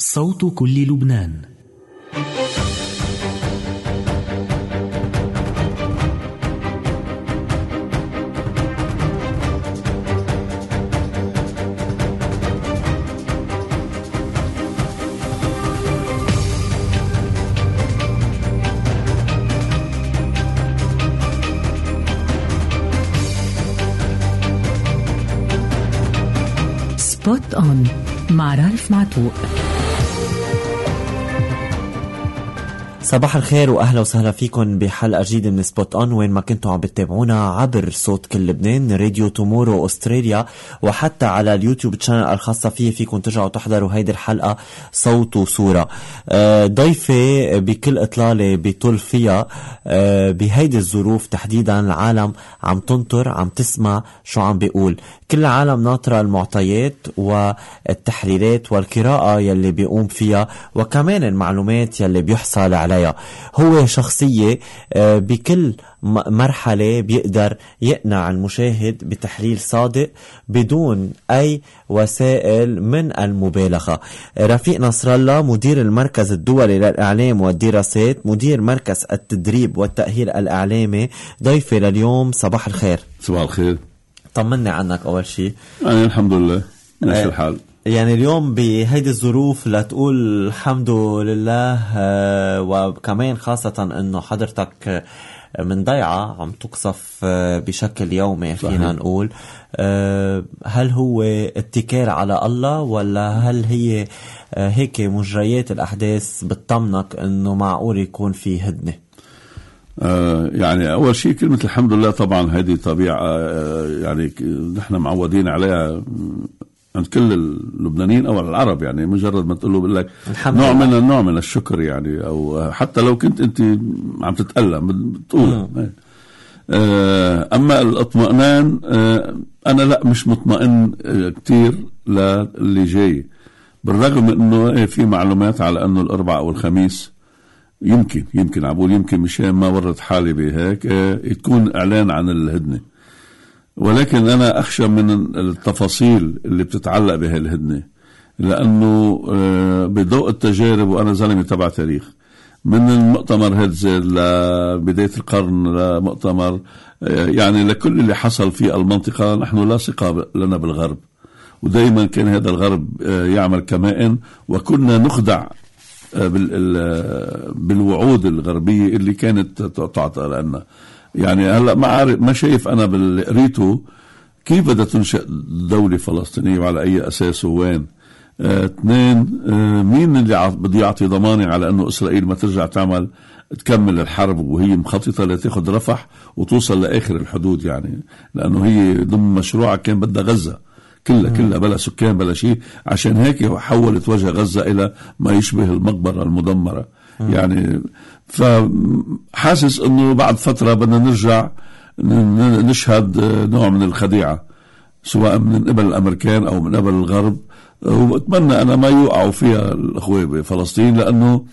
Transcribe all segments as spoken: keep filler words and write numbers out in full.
صوت كل لبنان. سبوت أون مع رالف معتوق. صباح الخير واهلا وسهلا فيكم بحلقه جديده من سبوت اون، وين ما كنتوا عم بتتابعونا عبر صوت كل لبنان، راديو تومورو استراليا، وحتى على اليوتيوب تشانل الخاصه فيه فيكم ترجعوا تحضروا هيدي الحلقه صوت وصوره. ضيفه بكل اطلاله بيطل فيها بهيدي الظروف تحديدا العالم عم تنطر عم تسمع شو عم بيقول، كل العالم ناطره المعطيات والتحليلات والقراءه يلي بيقوم فيها وكمان المعلومات يلي بيحصل عليها. هو شخصية بكل مرحلة بيقدر يقنع المشاهد بتحليل صادق بدون أي وسائل من المبالغة. رفيق نصر الله، مدير المركز الدولي للإعلام والدراسات، مدير مركز التدريب والتأهيل الإعلامي، ضيفي لليوم. صباح الخير. صباح الخير. طمني عنك أول شيء. أنا الحمد لله ماشي الحال. يعني اليوم بهيدي الظروف لتقول الحمد لله، وكمان خاصة انه حضرتك من ضيعة عم تقصف بشكل يومي فينا نقول، هل هو اتكال على الله ولا هل هي هيك مجريات الأحداث بتطمنك انه معقول يكون في هدنة؟ آه يعني أول شيء كلمة الحمد لله، طبعا هذه طبيعة آه يعني نحن معودين عليها عند كل اللبنانيين او العرب، يعني مجرد ما تقول له بقول لك نوع من النوع من الشكر، يعني او حتى لو كنت انت عم تتألم بتقول. آه اما الاطمئنان، آه انا لا مش مطمئن آه كتير للي جاي، بالرغم انه في معلومات على انه الاربعاء والخميس يمكن يمكن عبول يمكن مشان ما ورد حالي بهيك آه تكون اعلان عن الهدنة، ولكن أنا أخشى من التفاصيل اللي بتتعلق بها الهدنة، لأنه بضوء التجارب، وأنا زلمي تبع تاريخ، من المؤتمر هيدزل لبداية القرن لمؤتمر يعني لكل اللي حصل في المنطقة، نحن لا ثقة لنا بالغرب، ودائما كان هذا الغرب يعمل كمائن، وكنا نخدع بالوعود الغربية اللي كانت تعطى لنا. يعني هلا ما عارف ما شايف انا بالقريته كيف بدها تنشأ دولة فلسطينية وعلى اي اساس وين. اه اثنين، اه مين اللي بده يعطي ضمانة على انه اسرائيل ما ترجع تعمل تكمل الحرب وهي مخططة لتاخذ رفح وتوصل لاخر الحدود، يعني لانه هي ضمن مشروعها كان بدها غزة كلها كلها بلا سكان بلا شيء، عشان هيك حولت وجه غزة الى ما يشبه المقبرة المدمرة. يعني فحاسس انه بعد فترة بدنا نرجع نشهد نوع من الخديعة، سواء من قبل الامريكان او من قبل الغرب، واتمنى انا ما يوقعوا فيها الاخوة بفلسطين، لانه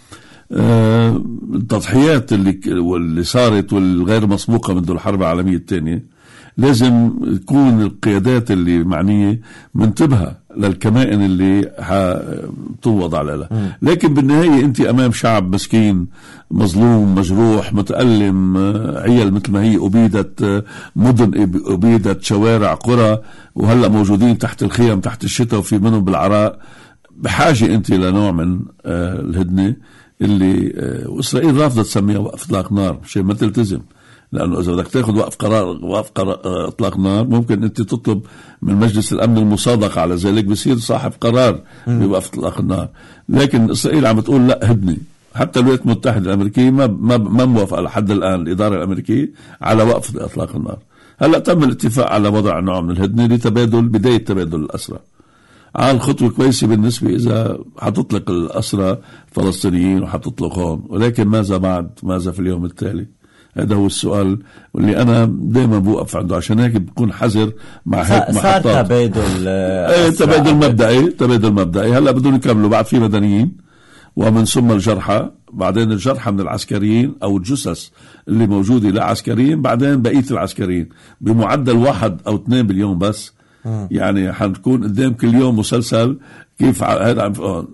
التضحيات اللي واللي صارت والغير مسبوقة منذ الحرب العالمية الثانية لازم تكون القيادات اللي معنية منتبهة للكمائن اللي حتوض عليها. لكن بالنهاية انت امام شعب مسكين مظلوم مجروح متألم، عيال مثل ما هي أبيدت، مدن أبيدت، شوارع قرى، وهلأ موجودين تحت الخيام تحت الشتاء وفي منهم بالعراء. بحاجة انت لنوع من الهدنة اللي وإسرائيل رافضة تسميها وقف اطلاق نار شيء ما تلتزم، لأنه إذا بدك تاخذ وقف قرار وقف قرار إطلاق نار ممكن أنت تطلب من مجلس الأمن المصادقة على ذلك، بصير صاحب قرار بوقف إطلاق النار. لكن إسرائيل عم تقول لا هدنة، حتى الولايات المتحدة الأمريكية ما ما ما موافقة لحد الآن الإدارة الأمريكية على وقف إطلاق النار. هلا تم الاتفاق على وضع نوع من الهدنة لتبادل بداية تبادل الأسرى، على الخطوة كويسة بالنسبة إذا حتطلق الأسرى الفلسطينيين وحتطلقهم، ولكن ماذا بعد؟ ماذا في اليوم التالي؟ هذا هو السؤال واللي أنا دايما بوقف عنده، عشان هيك بكون حذر مع هيك محطات. صار تبادل ايه تبادل مبدئي تبادل مبدئي هلا بدون يكملوا، بعد في مدنيين ومن ثم الجرحى، بعدين الجرحى من العسكريين أو الجثث اللي موجودة لعسكريين، بعدين بقية العسكريين بمعدل واحد أو اثنين باليوم بس. م. يعني حنكون قدام كل يوم مسلسل كيف هذا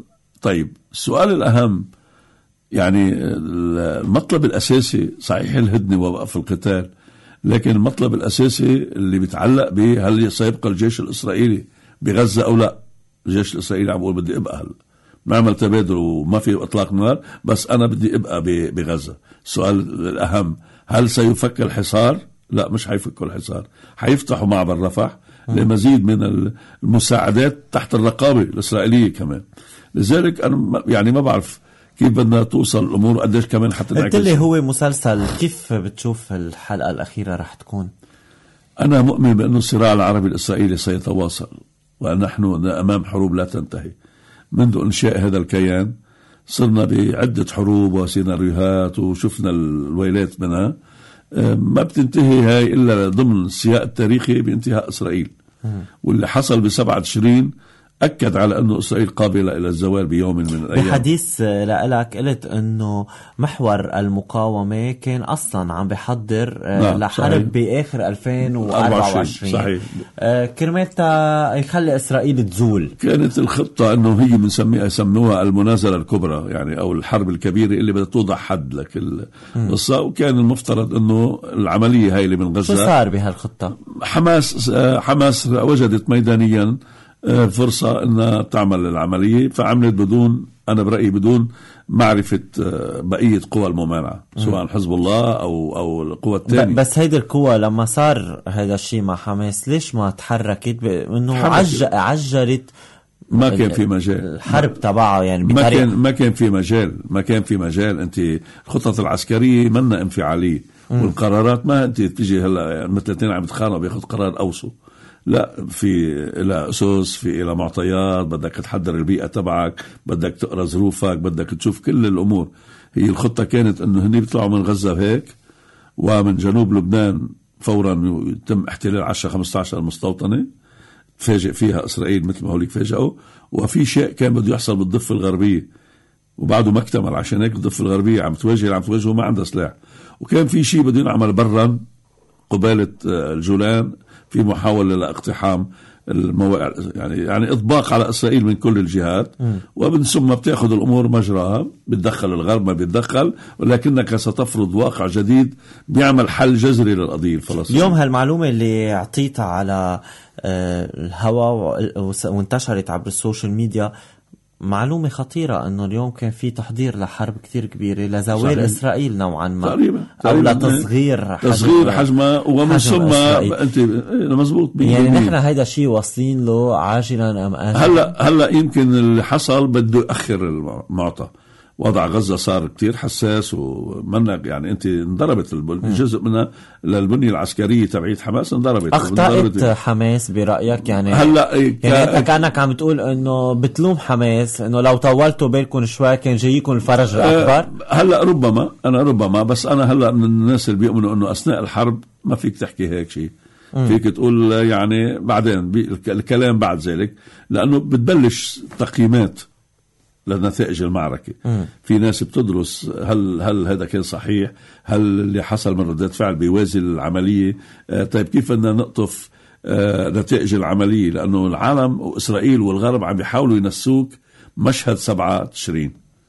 طيب السؤال الأهم، يعني المطلب الأساسي صحيح الهدنة ووقف القتال، لكن المطلب الأساسي اللي بيتعلق به هل سيبقى الجيش الإسرائيلي بغزة أو لا. الجيش الإسرائيلي عم بقول بدي أبقى، هلا نعمل تبادل وما في إطلاق نار، بس أنا بدي أبقى بغزة. السؤال الأهم، هل سيفك الحصار؟ لا، مش حيفكوا الحصار، حيفتحوا معبر رفح لمزيد من المساعدات تحت الرقابة الإسرائيلية كمان. لذلك أنا يعني ما بعرف كيف بدنا توصل الأمور، قديش كمان حتى قلت لي هو مسلسل، كيف بتشوف الحلقة الأخيرة رح تكون؟ أنا مؤمن بأنه الصراع العربي الإسرائيلي سيتواصل، ونحن أمام حروب لا تنتهي. منذ إنشاء هذا الكيان صرنا بعدة حروب وسيناريوهات وشفنا الويلات منها، ما بتنتهي هاي إلا ضمن السياق التاريخي بانتهاء إسرائيل. واللي حصل بسبعة تشرين أكد على أنه إسرائيل قابلة إلى الزوال بيوم من الأيام. بحديث لك قلت أنه محور المقاومة كان أصلا عم بيحضر نعم لحرب صحيح. بآخر ألفين وأربعة وعشرين صحيح. كرمالتا يخلي إسرائيل تزول. كانت الخطة أنه هي بنسميها يسموها المنازلة الكبرى، يعني أو الحرب الكبيرة اللي بدها توضع حد لك القصة. وكان المفترض أنه العملية هاي اللي من غزة، شو صار بهالخطة؟ حماس حماس وجدت ميدانيا فرصة أنها تعمل العملية، فعملت بدون، أنا برأيي بدون معرفة بقية قوى الممانعة، سواء حزب الله أو أو القوى الثانية. بس هيدي القوى لما صار هذا الشيء مع حماس ليش ما تحركت؟ بأنه عج... عجلت، ما كان في مجال الحرب تبعها، يعني ما بطريقة كان ما كان في مجال ما كان في مجال. أنت الخطط العسكرية منا انفعالية، والقرارات ما أنت تيجي هلا مثل اثنين عم يتخانقوا بياخذ قرار أوسو، لا، في إلى أسس، في إلى معطيات، بدك تحضر البيئة تبعك، بدك تقرأ ظروفك، بدك تشوف كل الأمور. هي الخطة كانت أنه هني بيطلعوا من غزة هيك، ومن جنوب لبنان فورا يتم احتلال عشرة خمسة عشر مستوطنة تفاجئ فيها إسرائيل مثل ما هوليك فاجئوا. وفي شيء كان بده يحصل بالضفة الغربية وبعده ما اكتمل، عشان هيك الضفة الغربية عم تواجه عم تواجهه ما عندها سلاح. وكان في شيء بده ينعمل برا قبالة الجولان، في محاولة لاقتحام المواقع، يعني يعني إطباق على إسرائيل من كل الجهات، ومن ثم بتأخذ الأمور مجراها، بتدخل الغرب ما بيتدخل، ولكنك ستفرض واقع جديد بيعمل حل جذري للقضية الفلسطينية. اليوم هالمعلومة اللي اعطيتها على الهواء وانتشرت عبر السوشيال ميديا معلومة خطيرة، أنه اليوم كان في تحضير لحرب كتير كبيرة لزوال إسرائيل نوعا ما، تقريبا أو لتصغير حجم تصغير حجمها، ومن ثم أنت مزبوط يعني نحن هيدا الشيء واصلين له عاجلا أم آجلا. هلا هلا يمكن اللي حصل بده يأخر المعطى. وضع غزة صار كتير حساس، ومنك يعني أنت انضربت الجزء منها للبنية العسكرية تبعية حماس، انضربت. أخطأت حماس برأيك؟ يعني هلا يعني أنت كأنك عم تقول إنه بتلوم حماس إنه لو طولتوا بالكم شوي كان جايكم الفرج الأكبر. هلا ربما أنا ربما بس أنا هلا من الناس اللي بيؤمنوا إنه أثناء الحرب ما فيك تحكي هيك شيء، فيك تقول يعني بعدين الكلام بعد ذلك، لأنه بتبلش تقييمات لنتائج المعركة. م. في ناس بتدرس هل هل هذا كان صحيح، هل اللي حصل من ردات فعل بيوازي العملية. آه طيب كيف بدنا نقطف آه نتائج العملية، لأنه العالم وإسرائيل والغرب عم بيحاولوا ينسوك مشهد سبعة تشرين،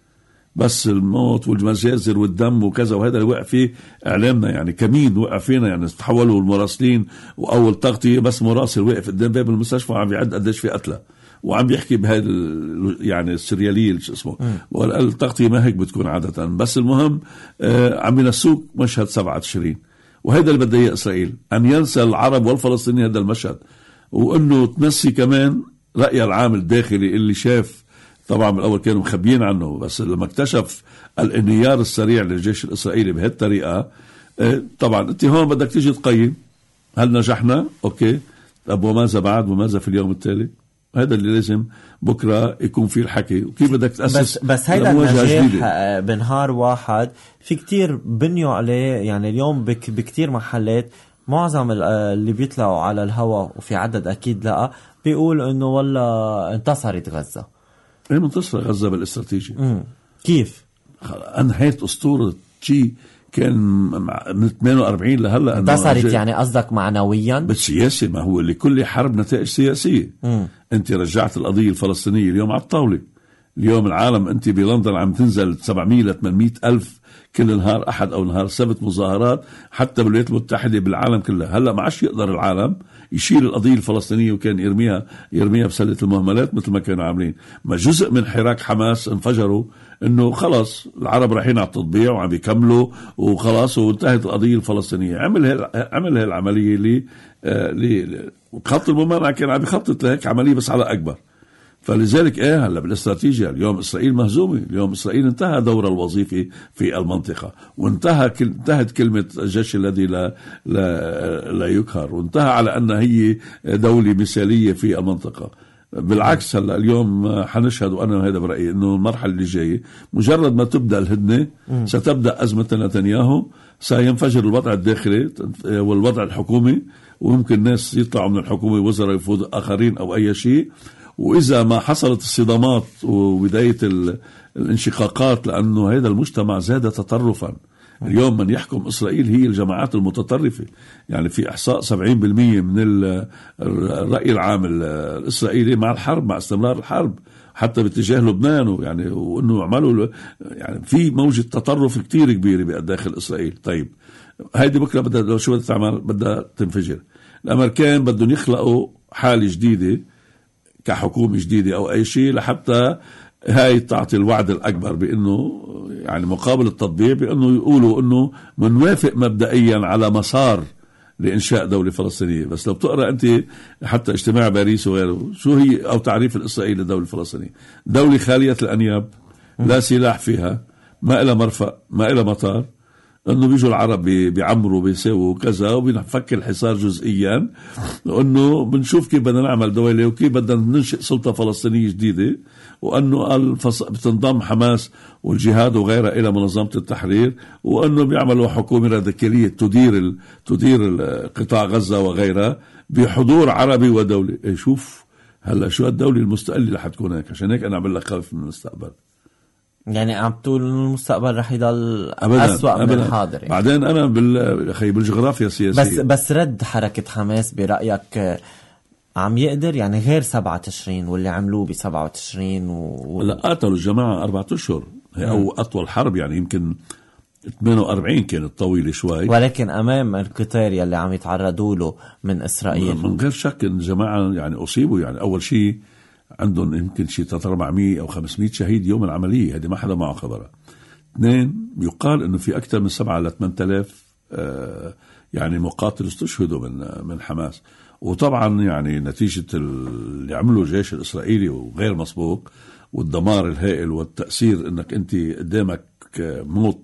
بس الموت والمجازر والدم وكذا، وهذا اللي وقع فيه إعلامنا، يعني كمين وقع فينا، يعني تحولوا المراسلين، وأول تغطية بس مراسل وقف قدام باب المستشفى وعم بيعد قديش في قتلى، وعم بيحكي بهذا يعني السريالية شو اسمه، والتغطية ما هيك بتكون عادة. بس المهم آه عم ينسوك مشهد سبعة تشرين، وهذا اللي بدها إياه إسرائيل، أن ينسى العرب والفلسطينيين هذا المشهد، وأنه تنسي كمان رأي العام الداخلي اللي شاف. طبعا بالأول كانوا مخبيين عنه، بس لما اكتشف الانهيار السريع للجيش الإسرائيلي بهالطريقة، آه طبعا أنت هون بدك تيجي تقيم هل نجحنا؟ أوكي، طب وماذا بعد، وماذا في اليوم التالي؟ هذا اللي لازم بكرة يكون فيه الحكي، وكيف بدك تأسس. بس, بس هيدا النجاح بنهار واحد في كتير بنيوا عليه، يعني اليوم بك بكتير محلات معظم اللي بيطلعوا على الهواء وفي عدد أكيد لا بيقول إنه والله انتصرت غزة. ايه منتصرة غزة بالاستراتيجي. مم. كيف؟ انهيت أسطورة شيء كان من ثمانية وأربعين لهلا انتصرت، يعني قصدك معنويا؟ بالسياسة، ما هو لكل حرب نتائج سياسية. م. انت رجعت القضية الفلسطينية اليوم على الطاولة، اليوم العالم انت بلندن عم تنزل سبعمية ل ثمانمية ألف كل نهار أحد أو نهار سبت مظاهرات، حتى بالولايات المتحدة بالعالم كلها. هلا ما عادش يقدر العالم يشيل القضية الفلسطينية وكان يرميها يرميها بسلة المهملات مثل ما كانوا عاملين. ما جزء من حراك حماس انفجروا انه خلاص العرب رايحين على التطبيع وعم يكملوا وخلاص وانتهت القضية الفلسطينية. عمل هال عمل هالعملية اللي آه خط الممانعة كان عم يخطط لهيك عملية بس على أكبر. فلذلك ايه هلا بالاستراتيجية اليوم اسرائيل مهزومة. اليوم اسرائيل انتهى دورها الوظيفي في المنطقة، وانتهى كل... انتهت كلمة الجيش الذي لا لا لا يقهر، وانتهى على ان هي دولة مثالية في المنطقة. بالعكس هلا اليوم حنشهد، وانا هذا برأيي انه المرحلة اللي جاية مجرد ما تبدا الهدنة ستبدا ازمة نتنياهو، سينفجر الوضع الداخلي والوضع الحكومي، ويمكن ناس يطلعوا من الحكومة وزراء يفوز اخرين او اي شيء. وإذا ما حصلت الصدامات وبداية الانشقاقات، لأنه هذا المجتمع زاد تطرفا. اليوم من يحكم إسرائيل هي الجماعات المتطرفة. يعني في إحصاء سبعين بالمئة من الرأي العام الإسرائيلي مع الحرب، مع استمرار الحرب حتى باتجاه لبنان، يعني وإنه عملوا يعني في موجة تطرف كتير كبيرة بداخل إسرائيل. طيب هيدي بكرة بدها لو شو بدها تعمل؟ بدها تنفجر. الأمريكان بدهم يخلقوا حالة جديدة كحكومة جديدة أو أي شيء لحتى هاي تعطي الوعد الأكبر بأنه يعني مقابل التطبيع، بأنه يقولوا أنه منوافق مبدئيا على مسار لإنشاء دولة فلسطينية. بس لو بتقرأ أنت حتى اجتماع باريس وغيره، شو هي أو تعريف الإسرائيلي للدولة الفلسطينية؟ دولة خالية الأنياب، لا سلاح فيها، ما إلى مرفأ، ما إلى مطار، انه بيجوا العرب بيعمروا بيساووا كذا وبنفك الحصار جزئيا، وانه بنشوف كيف بدنا نعمل دولة وكيف بدنا ننشئ سلطة فلسطينية جديدة، وانه الفص... بتنضم حماس والجهاد وغيرها الى منظمة التحرير، وانه بيعملوا حكومة راديكالية تدير ال... تدير قطاع غزة وغيرها بحضور عربي ودولي. ايه شوف هلا شو الدولة المستقلة اللي حتكون هيك. عشان هيك انا عم لك خايف من المستقبل. يعني عم تقول المستقبل رح يضل أسوأ من الحاضر يعني. بعدين أنا بال بالجغرافيا السياسية بس بس رد حركة حماس برأيك عم يقدر يعني غير سبعة تشرين واللي عملوه بسبعة تشرين و... لا قاتلوا الجماعة أربعة أشهر أو أطول حرب، يعني يمكن ثمانية وأربعين كانت طويلة شوي، ولكن أمام القتال اللي عم يتعرضوا له من إسرائيل من غير شك إن الجماعة يعني أصيبوا. يعني أول شيء عندهم يمكن شيء أربعمية أو خمسمية شهيد يوم العملية، هذه ما حدا معه خبرها. اثنين، يقال إنه في أكثر من سبعة إلى ثمانية آلاف آه يعني مقاتل استشهدوا من من حماس. وطبعا يعني نتيجة اللي عمله الجيش الإسرائيلي وغير مسبوق والدمار الهائل والتأثير إنك أنت قدامك موت،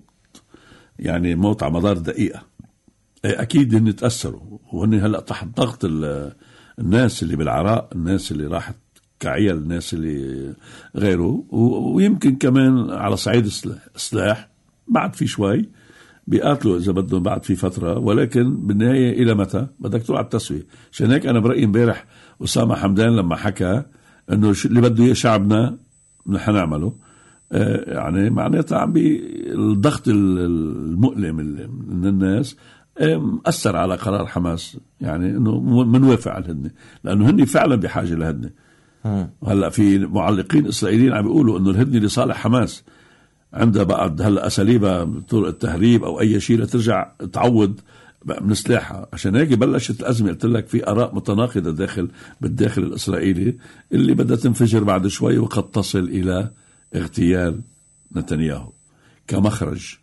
يعني موت على مدار دقيقة. أكيد إن تأثروا، وهن هلأ تحت ضغط الناس اللي بالعراء، الناس اللي راحت كعيال، الناس اللي غيره، ويمكن كمان على صعيد السلاح بعد في شوي بيقاتلوا إذا بدهم بعد في فترة، ولكن بالنهاية إلى متى بدك تروح على التسوية. عشان هيك أنا برأيي امبارح أسامة حمدان لما حكى إنه اللي بده إياه شعبنا نحن نعمله، آه يعني معناتها عم بالضغط المؤلم من الناس أثر على قرار حماس، يعني إنه منوافق على الهدنة، لأنه هني فعلا بحاجة لهدنة. هلا في معلقين إسرائيليين عم بيقولوا إنه الهدنة لصالح حماس، عندها بعد هلا أساليبها طرق التهريب أو أي شيء لترجع تعوض من سلاحها. عشان هيك بلشت الأزمة. قلت لك في آراء متناقضة داخل بالداخل الإسرائيلي اللي بدها تنفجر بعد شوي، وقد تصل إلى اغتيال نتنياهو كمخرج.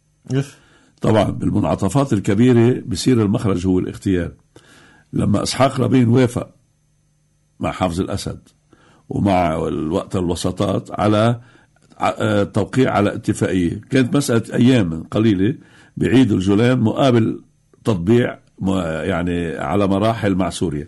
طبعا بالمنعطفات الكبيرة بصير المخرج هو الاغتيال. لما إسحاق رابين وافق مع حافظ الأسد ومع الوقت الوسطات على توقيع على اتفاقية، كانت مسألة أيام قليلة بعيد الجولان مقابل تطبيع يعني على مراحل مع سوريا.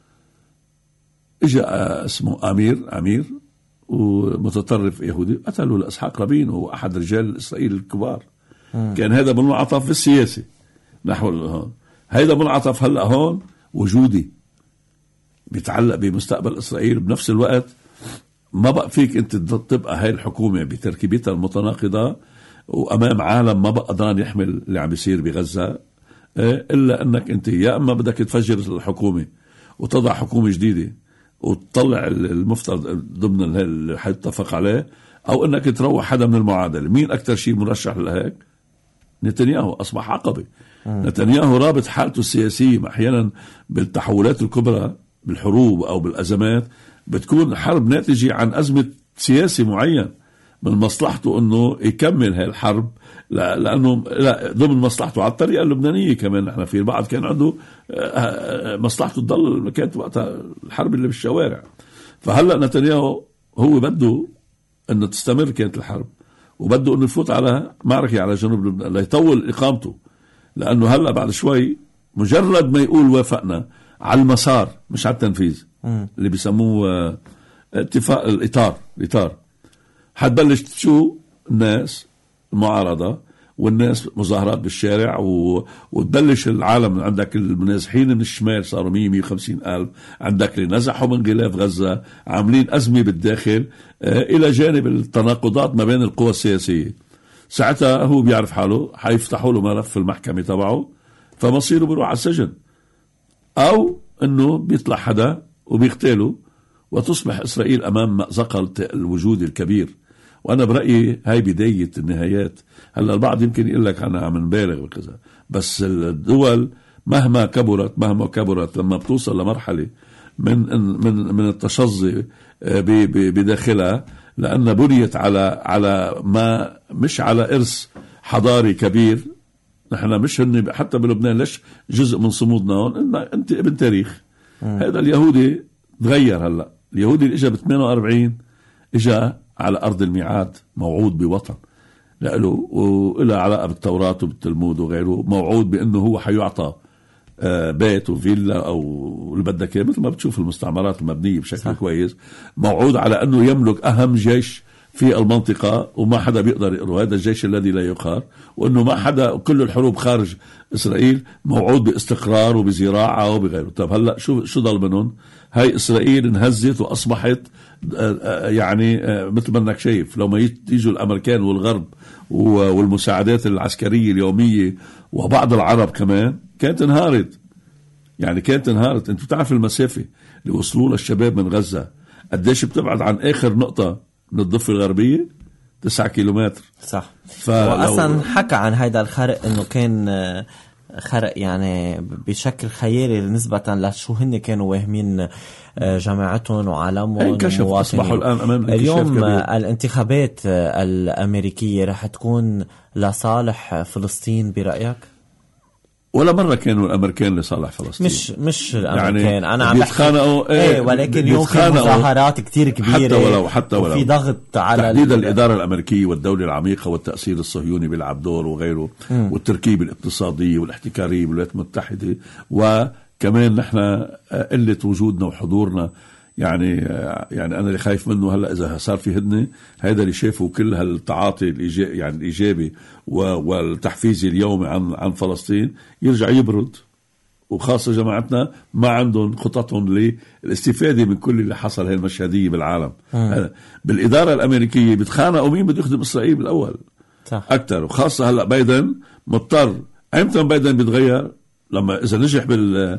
إجا اسمه أمير أمير ومتطرف يهودي قتلوا لإسحاق رابين، وهو أحد رجال إسرائيل الكبار. م. كان هذا منعطف في السياسة نحو هون. هذا منعطف هلأ هون وجودي بيتعلق بمستقبل إسرائيل. بنفس الوقت ما بقى فيك أنت تبقى هاي الحكومة بتركيبتها المتناقضة وأمام عالم ما بقى قدران يحمل اللي عم بيصير بغزة، إلا أنك أنت يا أما بدك تفجر الحكومة وتضع حكومة جديدة وتطلع المفترض ضمن اللي حيتفق عليه، أو أنك تروح حدا من المعادلة. مين أكتر شيء مرشح لهيك؟ نتنياهو. أصبح عقبة. نتنياهو رابط حالته السياسية أحيانا بالتحولات الكبرى بالحروب أو بالأزمات، بتكون حرب ناتجة عن أزمة سياسي معين، من مصلحته أنه يكمل هاي الحرب، لأنه لا ضمن مصلحته على الطريقة اللبنانية كمان. نحن في البعض كان عنده مصلحته تضل، كانت وقتها الحرب اللي بالشوارع. فهلأ نتنياهو هو بده أنه تستمر كانت الحرب، وبده أنه يفوت على معركة على جنوب لبنان ليطول إقامته، لأنه هلأ بعد شوي مجرد ما يقول وافقنا على المسار مش على التنفيذ اللي بيسموه اتفاق الإطار الإطار حتبلش تشو الناس المعارضة والناس مظاهرات بالشارع، و... وتبلش العالم. عندك المنازحين من الشمال صاروا مية مية وخمسين ألف، عندك اللي نزحوا من غلاف غزة، عاملين أزمة بالداخل، آه إلى جانب التناقضات ما بين القوى السياسية. ساعتها هو بيعرف حاله حيفتحوا له ملف في المحكمة تبعه، فمصيره بيروح على السجن، أو أنه بيطلع حدا وبيقتله، وتصبح إسرائيل أمام مأزق الوجود الكبير. وأنا برأيي هاي بداية النهايات. هلا البعض يمكن يقول لك أنا عم نبالغ وكذا، بس الدول مهما كبرت مهما كبرت لما بتوصل لمرحلة من من من التشظي بداخلها، لأن بنيت على على ما مش على إرث حضاري كبير. نحن مش هن حتى بلبنان ليش جزء من صمودنا هون أنت ابن تاريخ. هذا اليهودي تغير. هلا اليهودي اللي اجى ب ثمانية وأربعين اجى على أرض الميعاد، موعود بوطن له وإلى علاقة بالتوراة وبالتلمود وغيره، موعود بأنه هو حيعطى بيت وفيلا أو اللي بدك إياه، مثل ما بتشوف المستعمرات المبنية بشكل صح. كويس. موعود على أنه يملك أهم جيش في المنطقة وما حدا بيقدر يقره، هذا الجيش الذي لا يقهر، وأنه ما حدا كل الحروب خارج إسرائيل. موعود باستقرار وبزراعة وبغيره. طب هلأ شو شو ضل منهم؟ هاي إسرائيل انهزت وأصبحت يعني مثل ما انك شايف، لو ما يجوا الأمريكان والغرب والمساعدات العسكرية اليومية وبعض العرب كمان كانت انهارت. يعني كانت انهارت. انتوا بتعرف المسافة اللي وصلوا للشباب من غزة قديش بتبعد عن آخر نقطة من الضفة الغربية؟ تسعة كيلومتر. صح. وأصلا حكى عن هيدا الخرق انه كان خرق يعني بشكل خيالي نسبة لشو هن كانوا واهمين جماعتهم وعالمهم ومواطنين. اليوم الانتخابات الأمريكية رح تكون لصالح فلسطين برأيك؟ ولا مرة كانوا الأمريكان لصالح فلسطين. مش مش الأمريكان يعني أنا عم بحكي ايه, ايه ولكن اليوم في مظاهرات كتير كبيرة حتى ولو حتى ولو وفي ضغط على تحديد الإدارة الأمريكية والدولة العميقة والتأثير الصهيوني بيلعب دور وغيره، م. والتركيب الاقتصادي والاحتكاري بالولايات المتحدة، وكمان نحن قلة وجودنا وحضورنا. يعني يعني أنا اللي خايف منه هلأ إذا صار في هدنة، هذا اللي شافوا كل هالتعاطي الإيجابي يعني الإيجابي والتحفيزي اليومي عن عن فلسطين يرجع يبرد، وخاصة جماعتنا ما عندهم خططهم للاستفادة من كل اللي حصل هاي المشهدية بالعالم. بالإدارة الأمريكية بتخانقوا مين بده يخدم إسرائيل بالأول صح. أكتر، وخاصة هلأ بايدن مضطر. أيمتى بايدن بيتغير؟ لما إذا نجح بال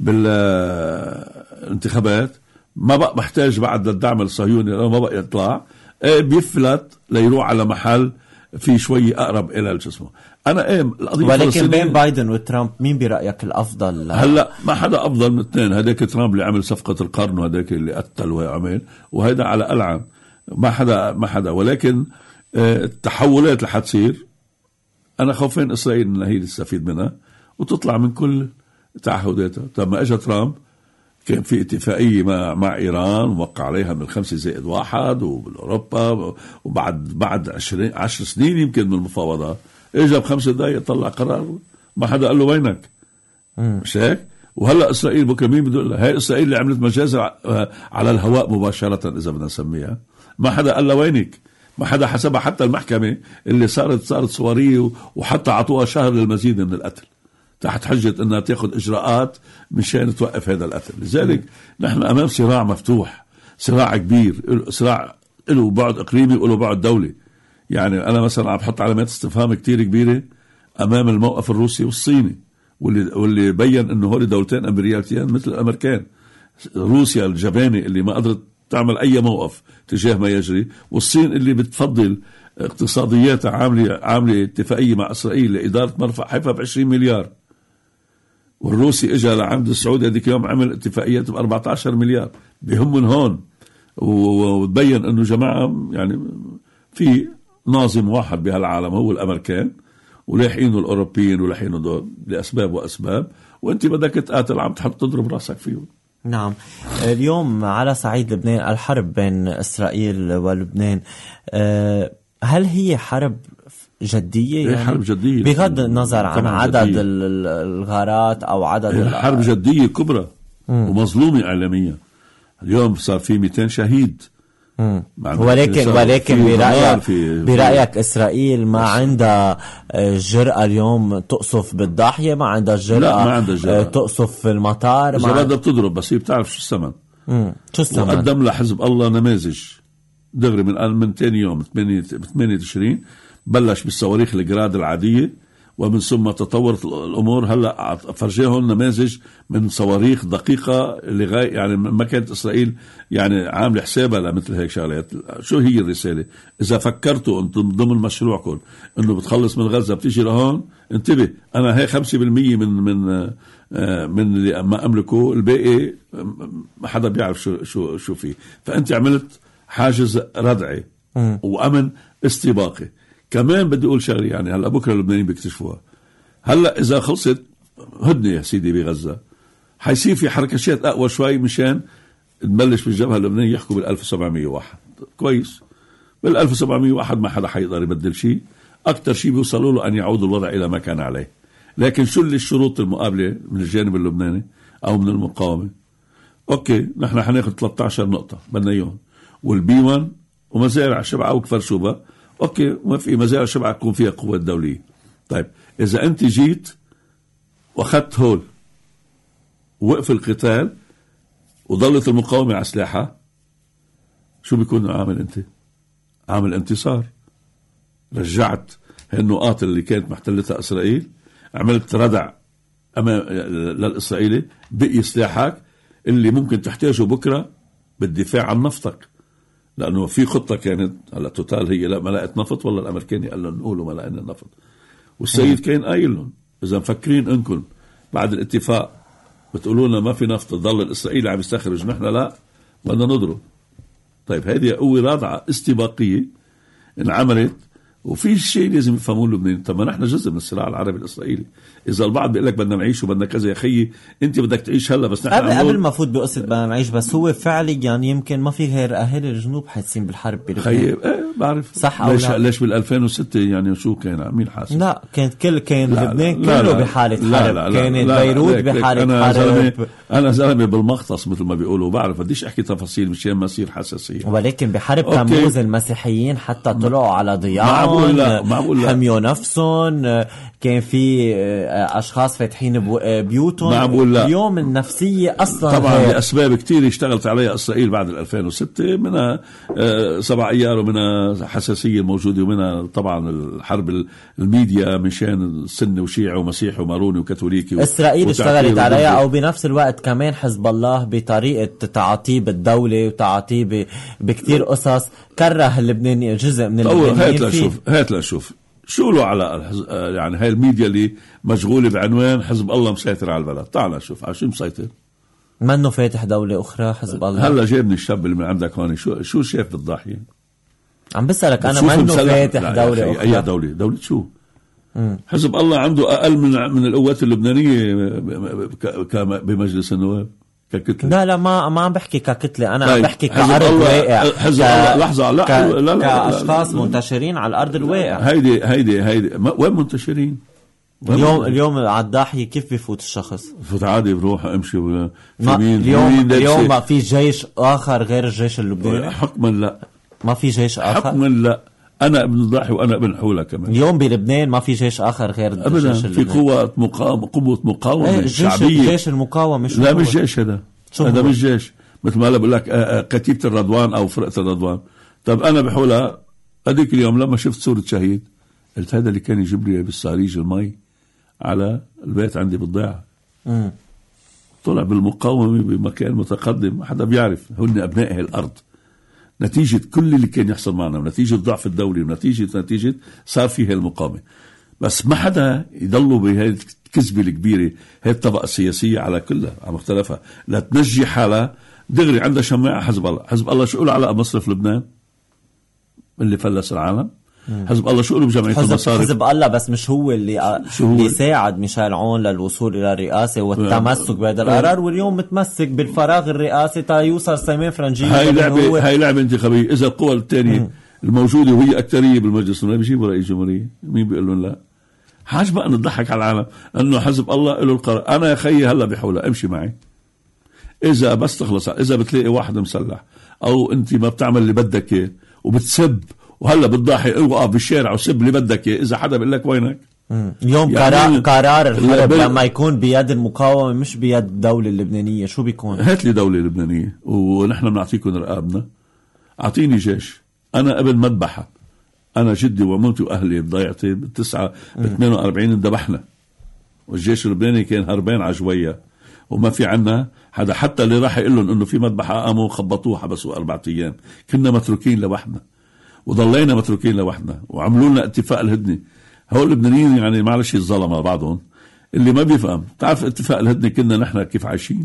بالانتخابات ما بقى محتاج بعد الدعم الصهيوني، ما بقى يطلع بيفلت ليروح على محل في شوي أقرب إلى الجسم. أنا إيه القضية ولكن بين بايدن وترامب مين برأيك الأفضل؟ هلا ما حدا أفضل من اثنين. هداك ترامب اللي عمل صفقة القرن، وهداك اللي قتل وعمل، وهذا على ألعن. ما حدا ما حدا ولكن التحولات اللي حتصير أنا خوفين إسرائيل إن هي تستفيد منها وتطلع من كل تعهداتها. طب ما إجا ترامب كان في اتفاقية مع مع إيران ووقع عليها من خمسة زائد واحد وبالأوروبا، وبعد بعد عشرين عشر سنين يمكن من المفاوضات إجا بخمسة دقايق طلع قرار، ما حدا قال له وينك. مش هيك؟ وهلأ إسرائيل بكرة مين بده لها؟ هاي إسرائيل اللي عملت مجازر على الهواء مباشرة إذا بدنا نسميها، ما حدا قال له وينك، ما حدا حسبها. حتى المحكمة اللي صارت صارت صورية، وحتى عطوها شهر للمزيد من القتل تحت حجة أنها تأخذ إجراءات مشان توقف هذا القتل. لذلك نحن أمام صراع مفتوح، صراع كبير، صراع له بعد إقليمي وله بعد دولي. يعني أنا مثلا عم بحط علامات استفهام كتير كبيرة أمام الموقف الروسي والصيني، واللي, واللي بيّن أنه هول دولتين أمريكيتين مثل الأمريكان. روسيا الجبانة اللي ما قدرت تعمل أي موقف تجاه ما يجري، والصين اللي بتفضل اقتصادياتها عاملة عاملة اتفاقية مع إسرائيل لإدارة مرفأ حيفا بعشرين مليار، والروسي إجا لعند السعودية هذيك يوم عمل اتفاقيات بأربعة عشر مليار. بهم من هون وتبين أنه جماعة يعني في ناظم واحد بهالعالم هو الأمريكان، ولاحقينه الأوروبيين ولاحقينه دول لأسباب وأسباب، وأنت بدك تقاتل عم تحط تضرب راسك فيهم. نعم. اليوم على صعيد لبنان الحرب بين إسرائيل ولبنان، هل هي حرب جدية؟ يعني حرب جدية بغض النظر عن عدد جدية. الغارات أو عدد حرب جدية كبرى مم. ومظلومة إعلاميا. اليوم صار في مئتين شهيد، ولكن ولكن برأيك برأيك إسرائيل ما عندها جرأة اليوم تقصف بالضاحية؟ ما عندها جرأة ما عندها جرأة تقصف في المطار؟ إذا بدها بتضرب، بس هي بتعرف شو الثمن. شو الثمن؟ وقدم لها حزب الله نماذج دغري من من تاني يوم ثمانية تشرين بلش بالصواريخ الجراد العادية، ومن ثم تطورت الأمور. هلأ فرجيهم نماذج من صواريخ دقيقة لغاية، يعني ما كانت إسرائيل يعني عامل حسابها لمثل هيك شغلات. شو هي الرسالة؟ إذا فكرتوا أنتم ضمن مشروعكم أنه بتخلص من غزة بتيجي لهون، انتبه، أنا هي خمسة بالمية من من من اللي ما أملكه، الباقي ما حدا بيعرف شو شو شو فيه. فأنت عملت حاجز ردعي وأمن استباقي. كمان بدي أقول شغلة، يعني هلأ بكرة اللبنانيين بيكتشفوها. هلأ إذا خلصت هدنة يا سيدي بغزة، حيصير في حركشات أقوى شوي مشان نبلش بالجبهة اللبنانية يحكوا بالألف وسبعمية وواحد. كويس، بالألف وسبعمية وواحد ما حدا حيقدر يبدل شيء، أكتر شيء بيوصلوا له أن يعود الوضع إلى ما كان عليه. لكن شو اللي الشروط المقابلة من الجانب اللبناني أو من المقاومة؟ أوكي، نحن حناخد ثلاثة عشر نقطة بدنا إياهم، والبيوان ومزارع شبعة وكفر شوبة. أوكي، ما في مزارع شبعة تكون فيها قوات دولية. طيب إذا أنت جيت وأخذت هول ووقف القتال وظلت المقاومة على سلاحها، شو بيكون عامل أنت؟ عامل انتصار. رجعت هالنقاط اللي كانت محتلتها إسرائيل، عملت ردع أمام للإسرائيلي، بقي سلاحك اللي ممكن تحتاجه بكرة بالدفاع عن نفطك، لأنه في خطة كانت على توتال هي لا ما لقت نفط، ولا الأمريكاني قال لهم نقولوا ما لقينا نفط، والسيد كان قايل لهم إذا مفكرين أنكم بعد الاتفاق بتقولونا ما في نفط، ضل الإسرائيلي عم يستخرج، نحن لا بدنا نضرب. طيب هذه قوة رادعة استباقية انعملت، وفي شيء لازم يفهموه اللبنانيين. طب ما نحن جزء من الصراع العربي الإسرائيلي. إذا البعض بيقول لك بدنا نعيش وبدنا كذا، يا خيي أنت بدك تعيش هلا، بس نحن قبل قبل ما فوت بقصة بدنا نعيش، بس هو فعليا يعني يمكن ما في غير أهل الجنوب حاسين بالحرب بلبنان. خيي ايه بعرف صح ليش ليش بال ألفين وستة يعني شو كان مين حاسس؟ لا كانت كل كان لا لبنان لا كله لا بحالة لا حرب. لا لا كانت لا بيروت لا بحالة أنا حرب. زلمة أنا زلمة بالمختص مثل ما بيقولوا، بعرف بديش أحكي تفاصيل مشان ما يصير حساسية. ولكن بحرب تموز المسيحيين حتى طلعوا على ضياعهم، حميوا نفسهم، كان في أشخاص فاتحين بيوتهم. اليوم النفسية أصلا طبعا هي. لأسباب كتير اشتغلت عليها إسرائيل بعد ألفين وستة، منها سبع أيار ومنها حساسية موجودة، ومنها طبعا الحرب الميديا مشان السنة وشيعي ومسيحي وماروني وكاثوليكي. إسرائيل اشتغلت عليها، أو بنفس الوقت كمان حزب الله بطريقة تعاطيه بالدولة وتعاطيه بكتير قصص كره اللبناني جزء من اللبنانيين. هات لشوف هات لشوف شو له على يعني هاي الميديا اللي مشغولة بعنوان حزب الله مسيطر على البلد. تعال نشوف على شو مسيطر. منه فاتح دولة أخرى حزب الله. هلا جايبني الشاب اللي من عندك هون، شو شو شايف بالضاحية؟ عم بسألك أنا، منه فاتح دولة أخرى. أي دولة؟ دولة شو؟ مم. حزب الله عنده أقل من من القوات اللبنانية بمجلس النواب ككتلة. لا لا ما ما عم بحكي ككتلة، أنا طيب. عم بحكي كأرض واقع. حزب الله لحظة لا, ك... لا, لا, لا كأشخاص منتشرين على الأرض الواقع. هيدي هيدي هيدي وين منتشرين؟ اليوم اليوم على الضاحية كيف بيفوت الشخص؟ فوت عادي بروح امشي في مين اليوم اليوم ما في جيش آخر غير الجيش اللبناني؟ حكما لا، ما في جيش آخر حكما لا. أنا ابن الضاحي وأنا ابن حولة كمان. اليوم بلبنان ما في جيش آخر غير الجيش اللبناني. في قوة مقاومة قوة مقاومة ايه شعبية. جيش المقاومة مش لا مش جيش هذا، هذا مش جيش. مثل ما بقول لك كتيبة الرضوان أو فرقة الرضوان. طب أنا بحولها هذيك اليوم لما شفت صورة شهيد قلت هذا اللي كان يجيب لي بالصاريج المي على البيت عندي بالضيعة. طلع بالمقاومة بمكان متقدم، ما حدا بيعرف. هن أبناء الأرض، نتيجة كل اللي كان يحصل معنا، ونتيجة ضعف الدولة، ونتيجة نتيجة صار فيه المقاومة. بس ما حدا يضلوا بهاي الكذبة الكبيرة، هاي الطبقة السياسية على كلها على مختلفها، لا تنجي حالها دغري عندها شماعة حزب الله. حزب الله شو له علاقة بمصرف لبنان اللي فلس العالم؟ حزب الله شو له بجمعية المصارف؟ حزب الله بس مش هو اللي اللي ساعد ميشيل عون للوصول إلى الرئاسة والتمسك بهذا القرار، واليوم متمسك بالفراغ الرئاسي تا يوصل سيمين فرنجي. هاي لعبة هو... هاي لعبة انتخابية. إذا القوى الثانية الموجودة وهي أكترية بالمجلس ما بيجيبوا رئيس جمهورية، مين بيقول لهم لا؟ حاج بقى نضحك على العالم أنه حزب الله له القرار. أنا يا خيي هلا بحولها امشي معي، إذا بس تخلص، إذا بتلاقي واحد مسلح أو أنت ما بتعمل اللي بدك إياه وبتسب وهلا بتضحي اوقف بالشارع وسب اللي بدك اياه، إذا حدا بيقول لك وينك؟ اليوم يعني قرار قرار الحرب لما يكون بيد المقاومة مش بيد الدولة اللبنانية شو بيكون؟ هات لي دولة لبنانية ونحن بنعطيكم رقابنا. أعطيني جيش. أنا قبل مذبحة، أنا جدي ومامتي وأهلي بضيعتي بالتسعة بثمانية وأربعين اندبحنا، والجيش اللبناني كان هربان عجوية وما في عنا حدا، حتى اللي راح يقول لهم إنه في مذبحة قاموا خبطوه حبسوا أربعة أيام. كنا متروكين لوحدنا وضلينا متروكين لوحدنا، وعملوا لنا اتفاق الهدنة. هؤلاء اللبنانيين يعني معلش الظلمة بعضهم اللي ما بيفهم. تعرف اتفاق الهدنة كنا نحن كيف عايشين؟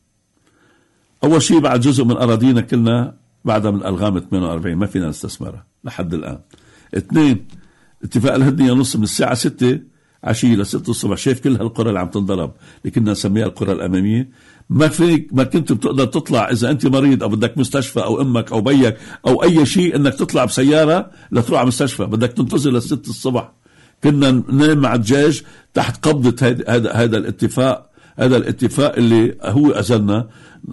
أول شيء بعد جزء من أراضينا كنا بعدها من ألغام ثمانية وأربعين ما فينا نستثمرها لحد الآن. اثنين، اتفاق الهدنة نص من الساعة ستة عشية لستة الصبح، شايف كل هالقرى اللي عم تنضرب اللي كنا نسميها القرى الأمامية. ما فيك ما كنت بتقدر تطلع إذا أنت مريض أو بدك مستشفى أو أمك أو بيك أو أي شيء إنك تطلع بسيارة لتروح على مستشفى، بدك تنتظر لستة الصبح. كنا ننام مع الجيش تحت قبضة هذا هذا الاتفاق. هذا الاتفاق اللي هو أزلنا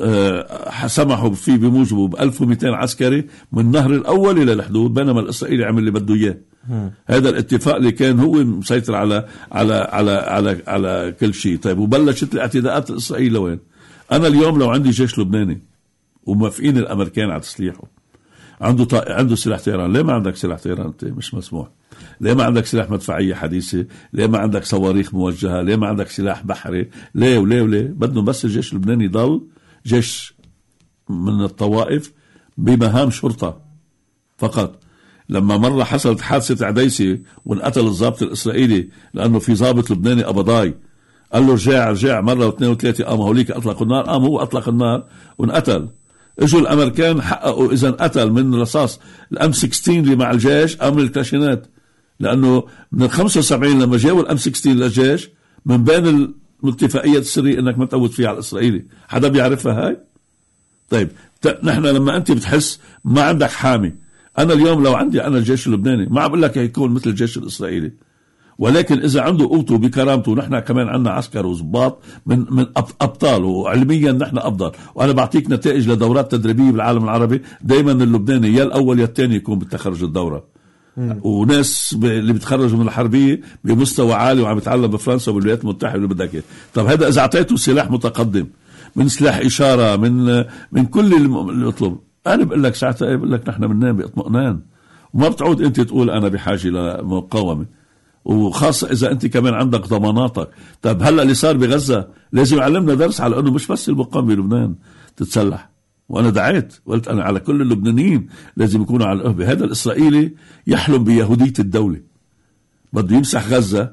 أه سمحوا فيه بموجبه ب ألف ومئتين عسكري من النهر الأول إلى الحدود، بينما الإسرائيلي عمل اللي بده إياه. هذا الاتفاق اللي كان هو مسيطر على على على على على كل شيء. طيب وبلشت الاعتداءات الإسرائيلية لوين؟ أنا اليوم لو عندي جيش لبناني وموافقين الأمريكان على تسليحه، عنده طا... عنده سلاح طيران. ليه ما عندك سلاح طيران؟ انت مش مسموح. ليه ما عندك سلاح مدفعية حديثة؟ ليه ما عندك صواريخ موجهة؟ ليه ما عندك سلاح بحري؟ ليه وليه وليه؟ بدنا بس الجيش اللبناني يضل جيش من الطوائف بمهام شرطة فقط. لما مرة حصلت حادثة عديسي وانقتل الضابط الإسرائيلي لأنه في ضابط لبناني قبضاي، قال له رجع رجع مرة واثنين وثلاثة، قام هوليك أطلقوا النار، قام هو أطلق النار وانقتل. اجوا الامريكان حققوا اذا قتل من رصاص الام ستة عشر اللي مع الجيش قام الكلاشينات، لانه من ال خمسة وسبعين لما جاوا الام ستة عشر للجيش من بين الاتفاقيات السريه انك ما تقود فيها على الاسرائيلي. حدا بيعرفها هاي؟ طيب نحن لما انت بتحس ما عندك حامي، انا اليوم لو عندي انا الجيش اللبناني ما بقول لك هيكون مثل الجيش الاسرائيلي، ولكن إذا عنده قوته بكرامته، نحن كمان عندنا عسكر وضباط من من أبطال، وعلميا نحن أفضل. وأنا بعطيك نتائج لدورات تدريبية بالعالم العربي، دايما اللبناني يا الأول يا الثاني يكون بالتخرج الدورة. مم. وناس اللي بتخرجوا من الحربية بمستوى عالي وعم يتعلم بفرنسا والولايات المتحدة واللي بدك. طب هذا إذا أعطيته سلاح متقدم من سلاح إشارة من من كل اللي يطلب، أنا بقول لك ساعتها بقول لك نحن بننام باطمئنان، وما بتعود أنت تقول أنا بحاجة لمقاومة. وخاصة إذا أنت كمان عندك ضماناتك. طب هلأ اللي صار بغزة لازم يعلمنا درس على أنه مش بس المقاومة بلبنان تتسلح. وأنا دعيت قلت أنا على كل اللبنانيين لازم يكونوا على الأهبة. هذا الإسرائيلي يحلم بيهودية الدولة، بده يمسح غزة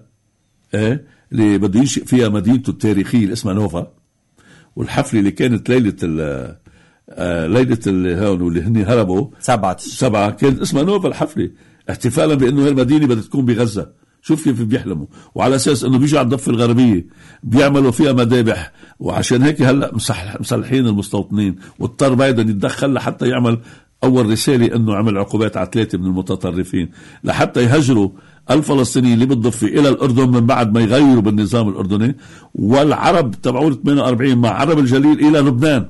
إيه اللي بده ينشئ فيها مدينته التاريخية اللي اسمها نوفا. والحفلة اللي كانت ليلة ال آه ليلة اللي هون واللي هني هربوا سبعة سبعة كانت اسمها نوفا الحفلة، احتفالا بأنه هالمدينة بدها تكون بغزة. شوف كيف بيحلموا، وعلى أساس أنه بيجوا على الضفة الغربية بيعملوا فيها مذابح. وعشان هيك هلأ مسلحين المستوطنين، واضطر بايدن يتدخل لحتى يعمل أول رسالة أنه عمل عقوبات على ثلاثة من المتطرفين لحتى يهجروا الفلسطينيين اللي بالضفة إلى الأردن من بعد ما يغيروا بالنظام الأردني، والعرب تبعون ثمانية وأربعين مع عرب الجليل إلى لبنان.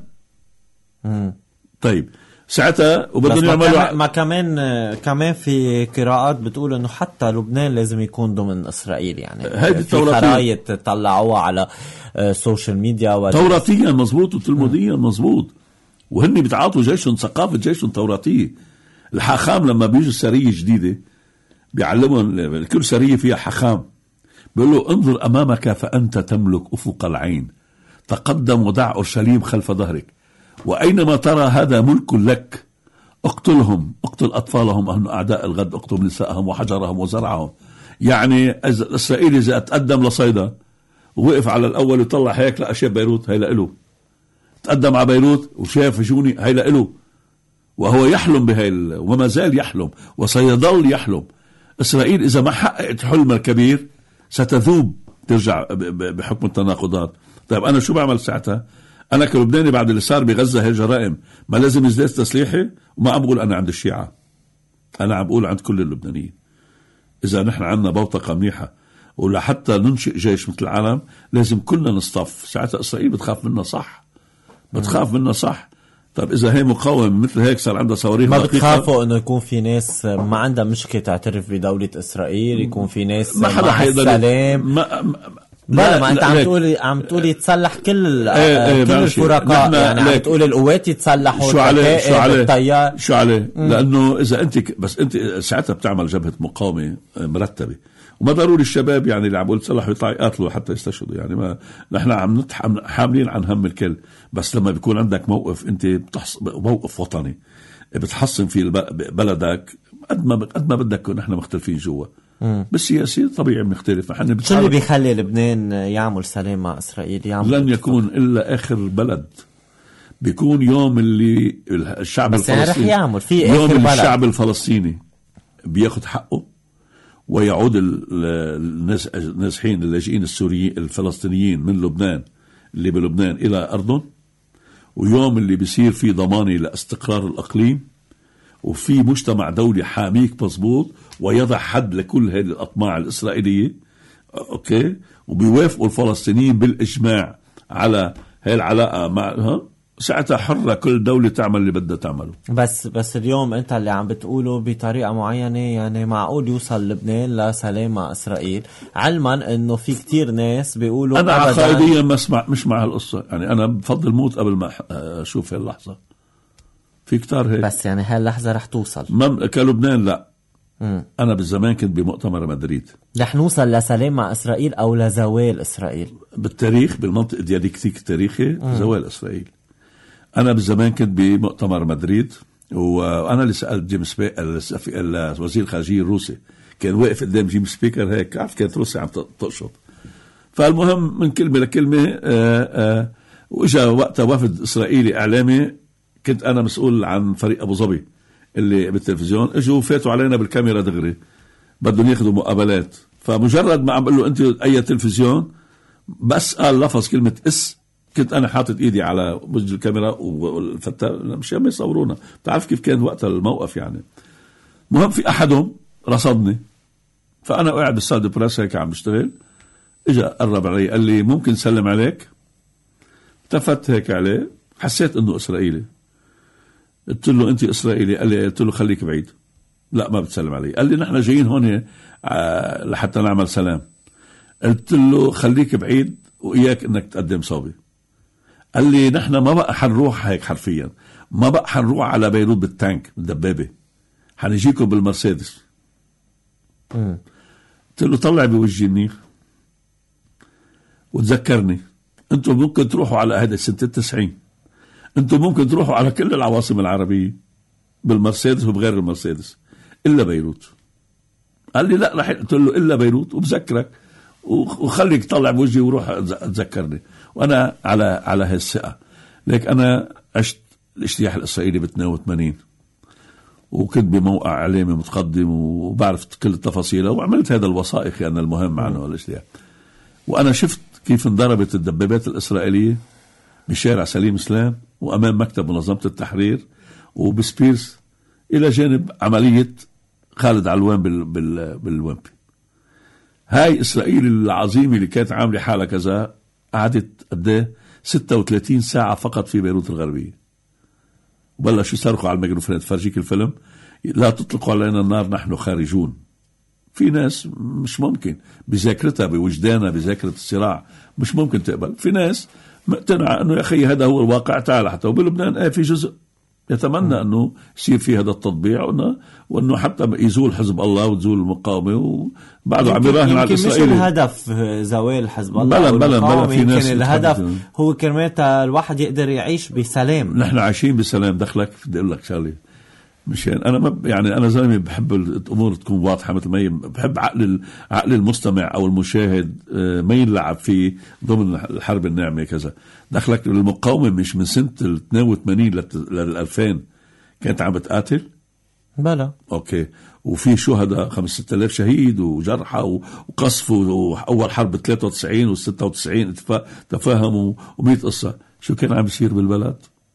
م. طيب ساعتها وبدهم يعملوا ما كمان كمان في قراءات بتقول انه حتى لبنان لازم يكون ضمن اسرائيل. يعني هذه في خرايط طلعوها على السوشيال ميديا توراتيا مزبوط وتلموديا مزبوط، وهن بتعاطوا جيشهم ثقافة جيشهم توراتية. الحاخام لما بيجوا سرية جديدة بيعلمهم كل سرية فيها حاخام، بيقول له انظر امامك فانت تملك افق العين. تقدم ودع أورشليم خلف ظهرك، وأينما ترى هذا ملك لك، اقتلهم، اقتل أطفالهم، هم أعداء الغد، اقتل نساءهم وحجرهم وزرعهم. يعني إسرائيل إذا تقدم لصيدا ووقف على الأول وطلع هيك لأ شاف بيروت، هي لإله. تقدم على بيروت وشاف جوني، هي لإله. وهو يحلم بهاي وما زال يحلم وسيظل يحلم. إسرائيل إذا ما حققت حلم الكبير ستذوب، ترجع بحكم التناقضات. طيب أنا شو بعمل ساعتها؟ أنا كلبناني بعد اللي صار بغزة هاي الجرائم ما لازم يزداد تسليحي؟ وما عم بقول أنا عند الشيعة، أنا عم بقول عند كل اللبنانيين. إذا نحن عندنا بوتقة منيحة ولحتى ننشئ جيش مثل العالم لازم كلنا نصطف. ساعتها إسرائيل بتخاف منا صح، بتخاف منا صح. طب إذا هي مقاومة مثل هيك صار عندها صواريخ، ما بتخافوا إنه يكون في ناس ما عندها مشكلة تعترف بدولة إسرائيل، يكون في ناس ما حدا حيقدر السلام ما ما بلا ما انت عم تقولي عم تقولي يتسلح كل ايه ايه كل الفرقاء، يعني عم تقولي القوات يتسلحوا، شو عليه شو عليه الطيار شو عليه مم. لانه اذا انت بس انت ساعتها بتعمل جبهه مقاومه مرتبه، وما ضروري الشباب يعني اللي عم بقول تسلحوا يطلعوا يقاتلوا حتى يستشهدوا. يعني ما نحن عم نتحمل حاملين عن هم الكل، بس لما بيكون عندك موقف انت بتحص موقف وطني بتحصن فيه بلدك قد ما قد ما بدك. نحن مختلفين جوا بالسياسي طبيعي بنختلف. نحن شو اللي بيخلي لبنان يعمل سلام مع إسرائيل؟ يعمل لن يكون إلا آخر بلد، بيكون يوم اللي الشعب بس الفلسطيني يعني رح يعمل في يوم آخر اللي بلد. الشعب الفلسطيني بياخد حقه ويعود الناس النازحين اللاجئين السوريين الفلسطينيين من لبنان اللي بلبنان إلى أرضهم، ويوم اللي بيصير في ضمانة لاستقرار الأقليم وفي مجتمع دولي حاميك مظبوط ويضع حد لكل هذه الأطماع الإسرائيلية. أوكي، وبيوافقوا الفلسطينيين بالإجماع على هاي العلاقة معها، ساعتها حرة كل دولة تعمل اللي بدها تعمله. بس بس اليوم أنت اللي عم بتقوله بطريقة معينة، يعني معقول يوصل لبنان لسلام مع إسرائيل، علما إنه في كتير ناس بيقولوا أنا عقائديا ما اسمع مش مع هالقصة. يعني أنا بفضل موت قبل ما أشوف هاللحظة. في كتار هيك، بس يعني هاللحظة رح توصل مم... كلبنان لا. مم. أنا بالزمان كنت بمؤتمر مدريد. رح نوصل لسلام مع إسرائيل أو لزوال إسرائيل؟ بالتاريخ بالمنطق الديالكتيك التاريخي مم. زوال إسرائيل. أنا بالزمان كنت بمؤتمر مدريد، وأنا اللي سألت جيمس بيكر الوزير الخارجية الروسي، كان واقف قدام جيمس بيكر هيك، عارف كانت روسيا عم تقشط. فالمهم من كلمة لكلمة آآ آآ وإجا وقتها وفد إسرائيلي إعلامي، كنت أنا مسؤول عن فريق أبو ظبي اللي بالتلفزيون، اجوا فاتوا علينا بالكاميرا دغري بدهم ياخذوا مقابلات. فمجرد ما عم بقول له انت اي تلفزيون بس قال لفظ كلمه اس، كنت انا حاطط ايدي على وجه الكاميرا والفتاه مش عم يصورونا. بتعرف كيف كان وقتها الموقف يعني. مهم في احدهم رصدني، فانا قاعد بالسايد بريس هيك عم بشتغل، اجى قرب علي قال لي ممكن سلم عليك. التفت هيك عليه، حسيت انه اسرائيلي. قلت له انت اسرائيلي؟ قال لي. قلت له خليك بعيد. لا ما بتسلم علي. قال لي نحن جايين هون لحتى نعمل سلام. قلت له خليك بعيد واياك انك تقدم صوبي. قال لي نحن ما بقى حنروح هيك حرفيا، ما بقى حنروح على بيروت بالتانك بالدبابه، حنجيكم بالمرسيدس. قلت له طلع بوجهي منيح وتذكرني انتم ممكن تروحوا على هذا سنه التسعين، انتم ممكن تروحوا على كل العواصم العربية بالمرسيدس وبغير المرسيدس إلا بيروت. قال لي لا رح. قلت له إلا بيروت وبذكرك وخليك طلع بوجهي وروح تذكرني. وأنا على على هالثقة. ليك أنا عشت الاجتياح الإسرائيلي ب اثنين وثمانين وكنت بموقع إعلامي متقدم وبعرف كل التفاصيل، وعملت هذا الوثائقي أنا المهم عنه الاجتياح. وأنا شفت كيف انضربت الدبابات الإسرائيلية بشارع سليم سلام وأمام مكتب منظمة التحرير وبسبيرس، إلى جانب عملية خالد علوان بال بال بالومبي. هاي إسرائيل العظيمة اللي كانت عاملة حالة كذا قعدت قديه ستة وثلاثين ساعة فقط في بيروت الغربية، وبلشوا يصرخوا على الميكروفونات. فرجيك الفيلم، لا تطلقوا علينا النار نحن خارجون. في ناس مش ممكن بذاكرتها بوجدانها بذاكرة الصراع مش ممكن تقبل. في ناس مقتنعة انه يا اخي هذا هو الواقع، تعال حتى وبلبنان ايه في جزء يتمنى أنه يصير في هذا التطبيع وأنه, وأنه حتى يزول حزب الله وتزول المقاومة وبعده عم يراهن على الإسرائيلي. يمكن مش الهدف زوال حزب الله بلا بلا بلا في ناس يمكن الهدف هو كرمال الواحد يقدر يعيش بسلام. نحن عايشين بسلام. دخلك بدي أقول لك شغله مشان أنا ما يعني أنا زلمة بحب الأمور تكون واضحة مثل ما هي. بحب عقل عقل المستمع أو المشاهد ما يلعب فيه ضمن الحرب الناعمة كذا. دخلك المقاومة مش من سنة اثنين وثمانين لل ألفين كانت عم بتقاتل بلا أوكي وفي شهداء خمسة ستة آلاف شهيد وجرحى وقصف وأول حرب ثلاثة وتسعين وستة وتسعين تفاهموا ومية قصة. شو كان عم يصير بالبلد؟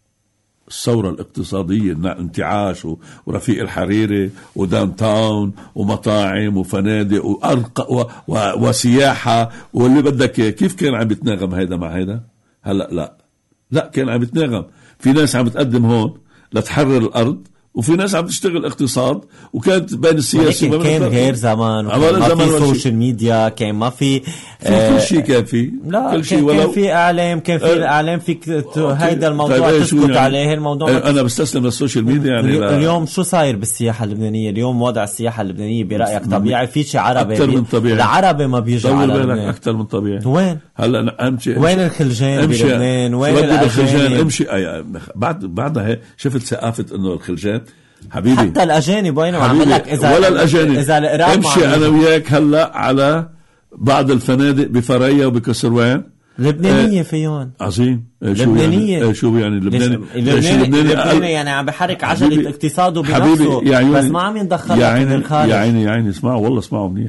الثورة الاقتصادية انتعاش ورفيق الحريري وداون تاون ومطاعم وفنادق وأرق و... و... وسياحة واللي بدك. كيف كان عم يتناغم هيدا مع هيدا؟ هلأ لا لا كان عم يتناغم. في ناس عم تقدم هون لتحرر الأرض وفي ناس عم تشتغل اقتصاد وكانت بين السياسة ولكن كان غير زمان ما في سوشيال ميديا كان ما في في آه كل شيء كان في لا كل شيء كان في اعلام كان في الاعلام فيك هيدا الموضوع طيب تسكت يعني عليه الموضوع اه انا بستسلم للسوشيال ميديا يعني لا. اليوم شو صاير بالسياحة اللبنانية اليوم؟ وضع السياحة اللبنانية برأيك طبيعي؟ في شيء عربي أكثر من طبيعي. العربي ما بيجي على لبنان أكثر من طبيعي. وين هلا امشي وين الخلجان بلبنان؟ وين الخلجان؟ امشي بعد بعدها شفت ثقافة انه الخلجان حبيبي حتى الأجانب وينهم؟ عم لك إذا ولا الأجانب إذا امشي أنا وياك هلا على بعض الفنادق بفريا وبكسروان لبنانية فيهم عظيم. لبنانية يعني شو يعني لبناني لبناني يعني عم بحرك عجلة اقتصاده بنفسه بس ما عم يندخل من الخارج. يا عيني يا عيني اسمعوا والله اسمعوا منيح.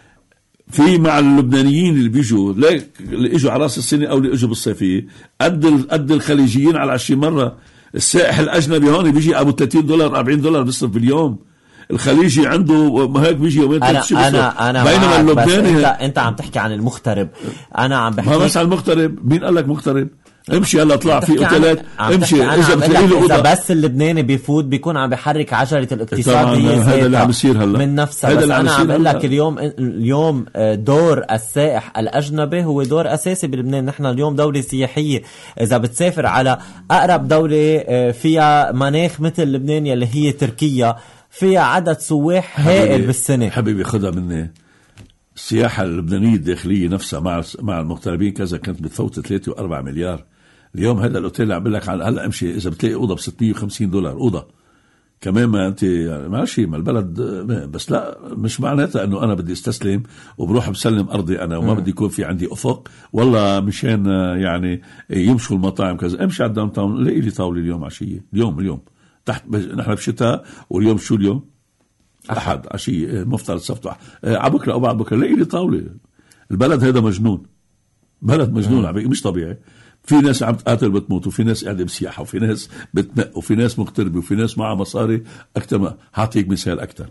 في مع اللبنانيين اللي بيجوا ليك اللي اجوا على راس السنة او اللي اجوا بالصيفية قد قد الخليجيين على عشرين مرة. السائح الأجنبي هون بيجي أبو ثلاثين دولار أربعين دولار بيصرف باليوم. الخليجي عنده ما هيك بيجي يومين أنا أنا أنا بينما اللبناني أنت, أنت عم تحكي عن المغترب. أنا عم بحكي ما بس عن المغترب. مين قال لك مغترب؟ امشي هلا اطلع في اوتيلات امشي اذا بتلاقي له اذا بس اللبناني بيفوت بيكون عم بحرك عجله الاقتصاد هذا اللي عم يصير هلا من نفسها. بس انا عم بقول لك اليوم اليوم دور السائح الاجنبي هو دور اساسي بلبنان. نحن اليوم دوله سياحيه. اذا بتسافر على اقرب دوله فيها مناخ مثل لبنان يلي هي تركيا فيها عدد سواح هائل بالسنه. حبيبي خدها مني. السياحة اللبنانية الداخلية نفسها مع مع المغتربين كذا كانت بتفوت ثلاثة وأربعة مليار. اليوم هذا الأوتيل اللي عم بقول لك هلا امشي إذا بتلاقي أوضة بستمية وخمسين دولار أوضة كمان ما أنت يعني ماشي ما البلد. بس لا مش معناتها إنه أنا بدي استسلم وبروح بسلم أرضي أنا وما بدي يكون في عندي أفق والله مشان يعني يمشوا المطاعم كذا. امشي على الداون تاون لاقي لي طاولة اليوم عشية اليوم اليوم تحت نحن بشتاء واليوم شو اليوم أحد عشية مفترض سبت عبكرة أو بعد بكرة لاقي لي طاولة. البلد هذا مجنون. بلد مجنون عم مش طبيعي. في ناس عم تقاتل بتموت وفي ناس قاعدة بسياحة وفي ناس بتنق وفي ناس مغتربة وفي ناس معها مصاري أكتر. ما هعطيك مثال أكتر.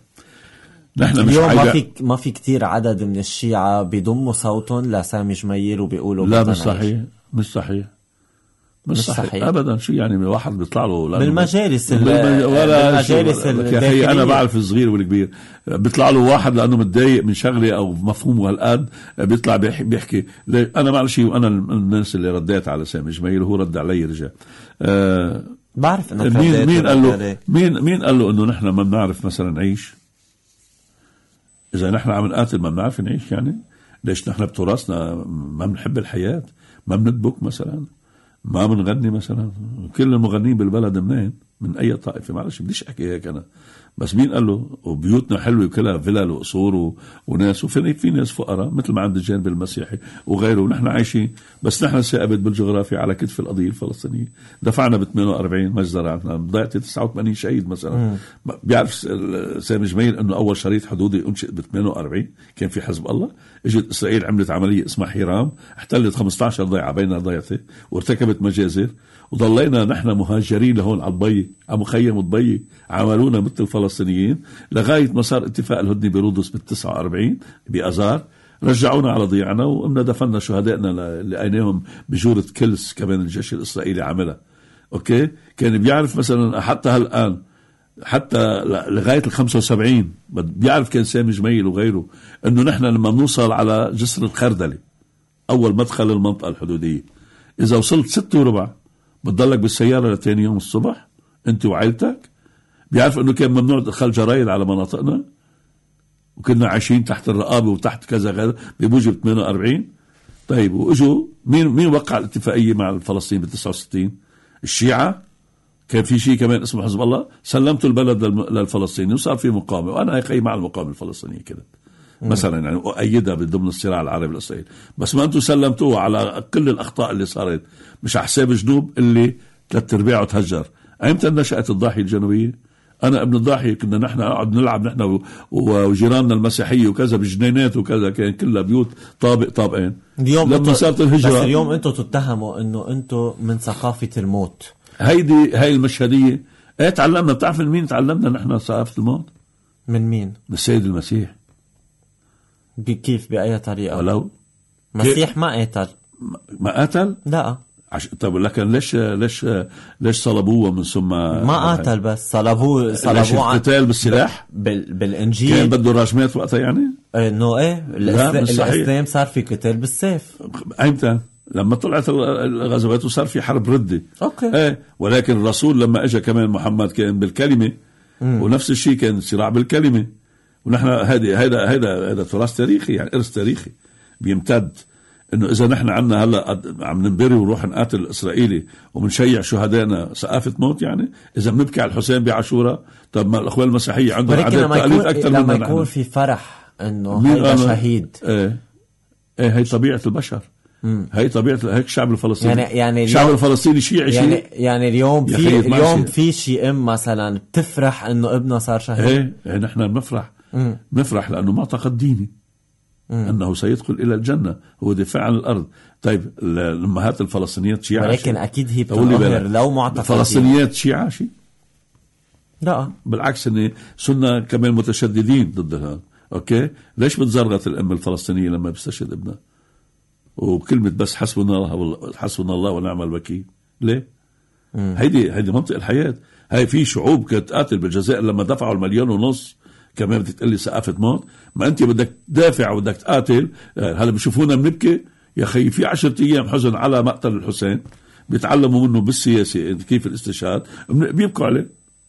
نحن مش اليوم ما في ما في كتير عدد من الشيعة بيضموا صوتهم لسامي جميل وبيقولوا لا مش صحيح مش صحيح مش, مش صحيح. صحيح ابدا. شو يعني واحد بيطلع له بالمجالس بالمج... ولا بالمجالس يا اخي انا بعرف الصغير والكبير بيطلع له واحد لانه متضايق من شغله او مفهومه هالقد بيطلع بيحكي, بيحكي. انا معلش وانا الناس اللي رديت على سامي جميل وهو رد علي رجع أه بعرف انه مين مين قال له مين مين قال له انه نحن ما بنعرف مثلا نعيش؟ اذا نحن عم نقاتل ما بنعرف نعيش يعني ليش نحن بتراثنا ما بنحب الحياه؟ ما بنطبخ مثلا ما بنغني مثلا. كل المغنيين بالبلد منين من اي طائفه معلش بديش احكي هيك انا بس مين قال له؟ وبيوتنا حلوه كلها فلل وقصور و... وناس وفي في ناس فقراء مثل ما عند الجانب المسيحي وغيره ونحن عايشين. بس نحن ثابت بالجغرافيا على كتف القضيه الفلسطينيه. دفعنا ب ثمانية وأربعين مجزره عندنا ضيعت تسعة وثمانين شهيد مثلا. مم. بيعرف سامي جميل انه اول شريط حدودي انشئ ب ثمانية وأربعين كان في حزب الله. اجت اسرائيل عملت عمليه اسمها حيرام احتلت خمسة عشر ضيعه بين ضيعتين وارتكبت مجازر وضلينا نحن مهاجرين لهون على الضي على مخيم الضي عملونا مثل الفلسطينيين لغاية ما صار اتفاق الهدنة برودس بالتسعة وأربعين بأزار رجعونا على ضيعنا وقمنا دفننا شهدائنا اللي لقيناهم بجورة كلس كمان الجيش الإسرائيلي عملها. أوكي كان بيعرف مثلا حتى هالآن حتى لغاية الخمسة وسبعين بيعرف كان سامي جميل وغيره أنه نحن لما بنوصل على جسر الخردلة أول مدخل المنطقة الحدودية إذا وصلت ستة وربع بتضلك بالسيارة لتاني يوم الصبح انت وعائلتك؟ بيعرف انه كان ممنوع ادخال جرايد على مناطقنا وكنا عايشين تحت الرقابة وتحت كذا كذا بموجب ثمانية وأربعين. طيب واجوا مين مين وقع الاتفاقية مع الفلسطينيين ب تسعة وستين؟ الشيعة. كان في شيء كمان اسمه حزب الله، سلمتوا البلد للفلسطينيين وصار في مقاومة، وانا هيك مع المقاومة الفلسطينية كده مثلا يعني أؤيدها ضمن الصراع العربي الإسرائيلي، بس ما أنتم سلمتوها على كل الأخطاء اللي صارت مش على حساب جنوب اللي ثلاث أرباعه تهجر. أيمتى نشأت الضاحية الجنوبية؟ أنا ابن الضاحية كنا نحن نقعد نلعب نحن وجيراننا المسيحية وكذا بجنينات وكذا، كان كلها بيوت طابق طابقين. اليوم لما صارت الهجرة، بس اليوم أنتم تتهموا إنه أنتم من ثقافة الموت. هيدي هاي المشهدية ايه تعلمنا. بتعرف من مين تعلمنا نحن ثقافة الموت؟ من مين؟ من السيد المسيح. كيف بأي طريقة؟ ولو مسيح ما قتل. ما قتل؟ لا. عش... طب لكن ليش ليش ليش صلبوه من ثم ما قتل بس صلبوه صلبوه عن قتال بالسلاح بال... بالانجيل كان بده راجمات وقتها يعني انه ايه الإسلام... الاسلام صار في قتال بالسيف. ايمتى؟ لما طلعت الغزوات وصار في حرب ردة. اوكي. ايه ولكن الرسول لما اجى كمان محمد كان بالكلمة. مم. ونفس الشيء كان صراع بالكلمة. ونحن هذا هذا هذا هذا تراث تاريخي يعني إرث تاريخي بيمتد. انه اذا نحن عنا هلا عم ننبري ونروح نقاتل الاسرائيلي ومنشيع شهدائنا ثقافة موت يعني؟ اذا بنبكي على الحسين بعاشوراء، طب ما الاخوان المسيحية عندهم عدد تأليف اكثر مننا. لما يكون في فرح انه هيدا شهيد. ايه ايه هي طبيعة البشر. مم. هي طبيعة هيك الشعب الفلسطيني يعني يعني الشعب الفلسطيني شيعي يعني شيء يعني اليوم في اليوم في شيء ام مثلا بتفرح انه ابنها صار شهيد. ايه, إيه نحن بنفرح بنفرح لانه معتقد ديني مم. أنه سيدخل إلى الجنة، هو دفاع عن الأرض. طيب الأمهات الفلسطينيات شيعة، ولكن أكيد هي بتظهر لو معتقد الفلسطينيات شيعة شيء؟ لا بالعكس، إن سنة كمان متشددين ضدها. أوكي، ليش بتزرغت الأم الفلسطينية لما بيستشهد ابنها وكلمة بس حسبنا الله حسبنا الله ونعم الوكيل؟ ليه؟ مم. هيدي هيدي منطق الحياة. هاي في شعوب كانت قاتل بالجزائر لما دفعوا المليون ونص، كمان بدك تقلي ثقافة موت؟ ما أنت بدك تدافع وبدك تقاتل. هلا بشوفونا بنبكي يا أخي، في عشرة أيام حزن على مقتل الحسين، بيتعلموا منه بالسياسة كيف الاستشهاد، بيبكوا عليه.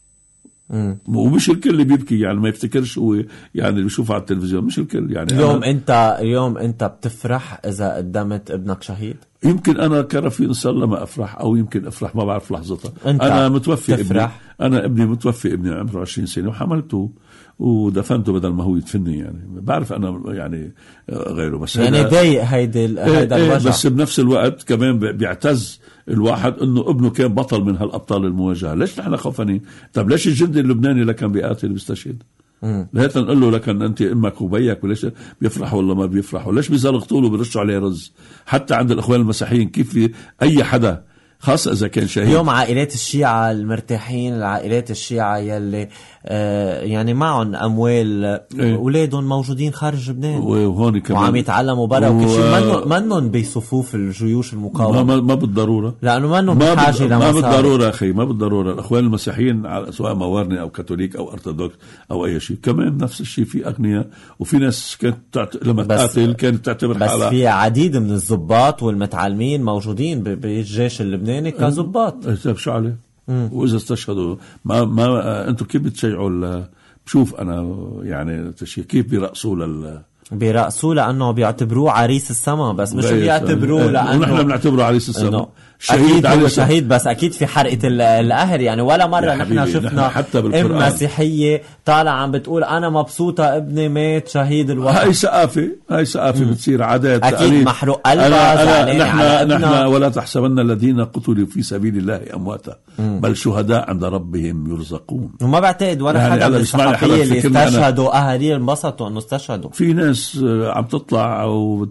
مم. ومش الكل اللي بيبكي يعني، ما يفتكرش هو يعني اللي بيشوفه على التلفزيون، مش الكل يعني. اليوم أنت اليوم أنت بتفرح إذا قدمت ابنك شهيد؟ يمكن أنا كرفيق إن شاء الله ما أفرح، أو يمكن أفرح، ما بعرف لحظتها. أنا متوفي ابني، أنا ابني متوفي ابني عمره عشرين سنة وحملته ودفنته بدل ما هو يدفني يعني. بعرف أنا يعني غيره، بس يعني ضايق هيدا هيدا ايه الوجع. بس بنفس الوقت كمان بيعتز الواحد إنه ابنه كان بطل من هالأبطال المواجهة. ليش نحن خوفانين؟ طب ليش الجندي اللبناني اللي كان بيقاتل بيستشهد؟ لهيك نقول له لكن أنت أمك وبيك، وليش بيفرحوا ولا ما بيفرحوا؟ ليش بيزلقطوا له بيرشوا عليه رز؟ حتى عند الإخوان المسيحيين كيف في أي حدا خاصة إذا كان شهيد. اليوم عائلات الشيعة المرتاحين، العائلات الشيعة يلي آه يعني معهم أموال، إيه؟ أولادهم موجودين خارج لبنان وهون كمان وعم يتعلموا برا و... وكل شيء، منن بصفوف الجيوش المقاومة. ما, ما بالضرورة، لأنه منن بحاجة لمصاري. ما بالضرورة أخي، ما بالضرورة. الأخوان المسيحيين سواء موارنة أو كاثوليك أو أرثوذكس أو أي شيء، كمان نفس الشيء، في أغنياء وفي ناس كانت تعت... لما تقاتل كانت تعتبر بس حالها. بس في عديد من الضباط والمتعلمين موجودين بالجيش اللبناني كضباط. طيب شو عليه؟ وإذا استشهدوا ما ما أنتوا كيف بتشيعوا؟ بشوف أنا يعني تشيء كيف بيرقصوا لل بيرقصوا لأنه بيعتبروه عريس السما، بس مش بيعتبروه لأنه ونحن بنعتبره عريس السما. شهيد هو شهيد، بس أكيد في حرقة الأهل يعني. ولا مرة نحن شفنا أم مسيحية طالع عم بتقول أنا مبسوطة ابني مات شهيد الوطن. هاي سقافة، هاي سقافة بتصير عادات. أكيد محروق قلبها. نحن نحن ولا تحسبن الذين قتلوا في سبيل الله أمواتا بل شهداء عند ربهم يرزقون. وما بعتقد ولا يعني حدا من الصحفية اللي استشهدوا أهالي انبسطوا إنه استشهدوا. في ناس عم تطلع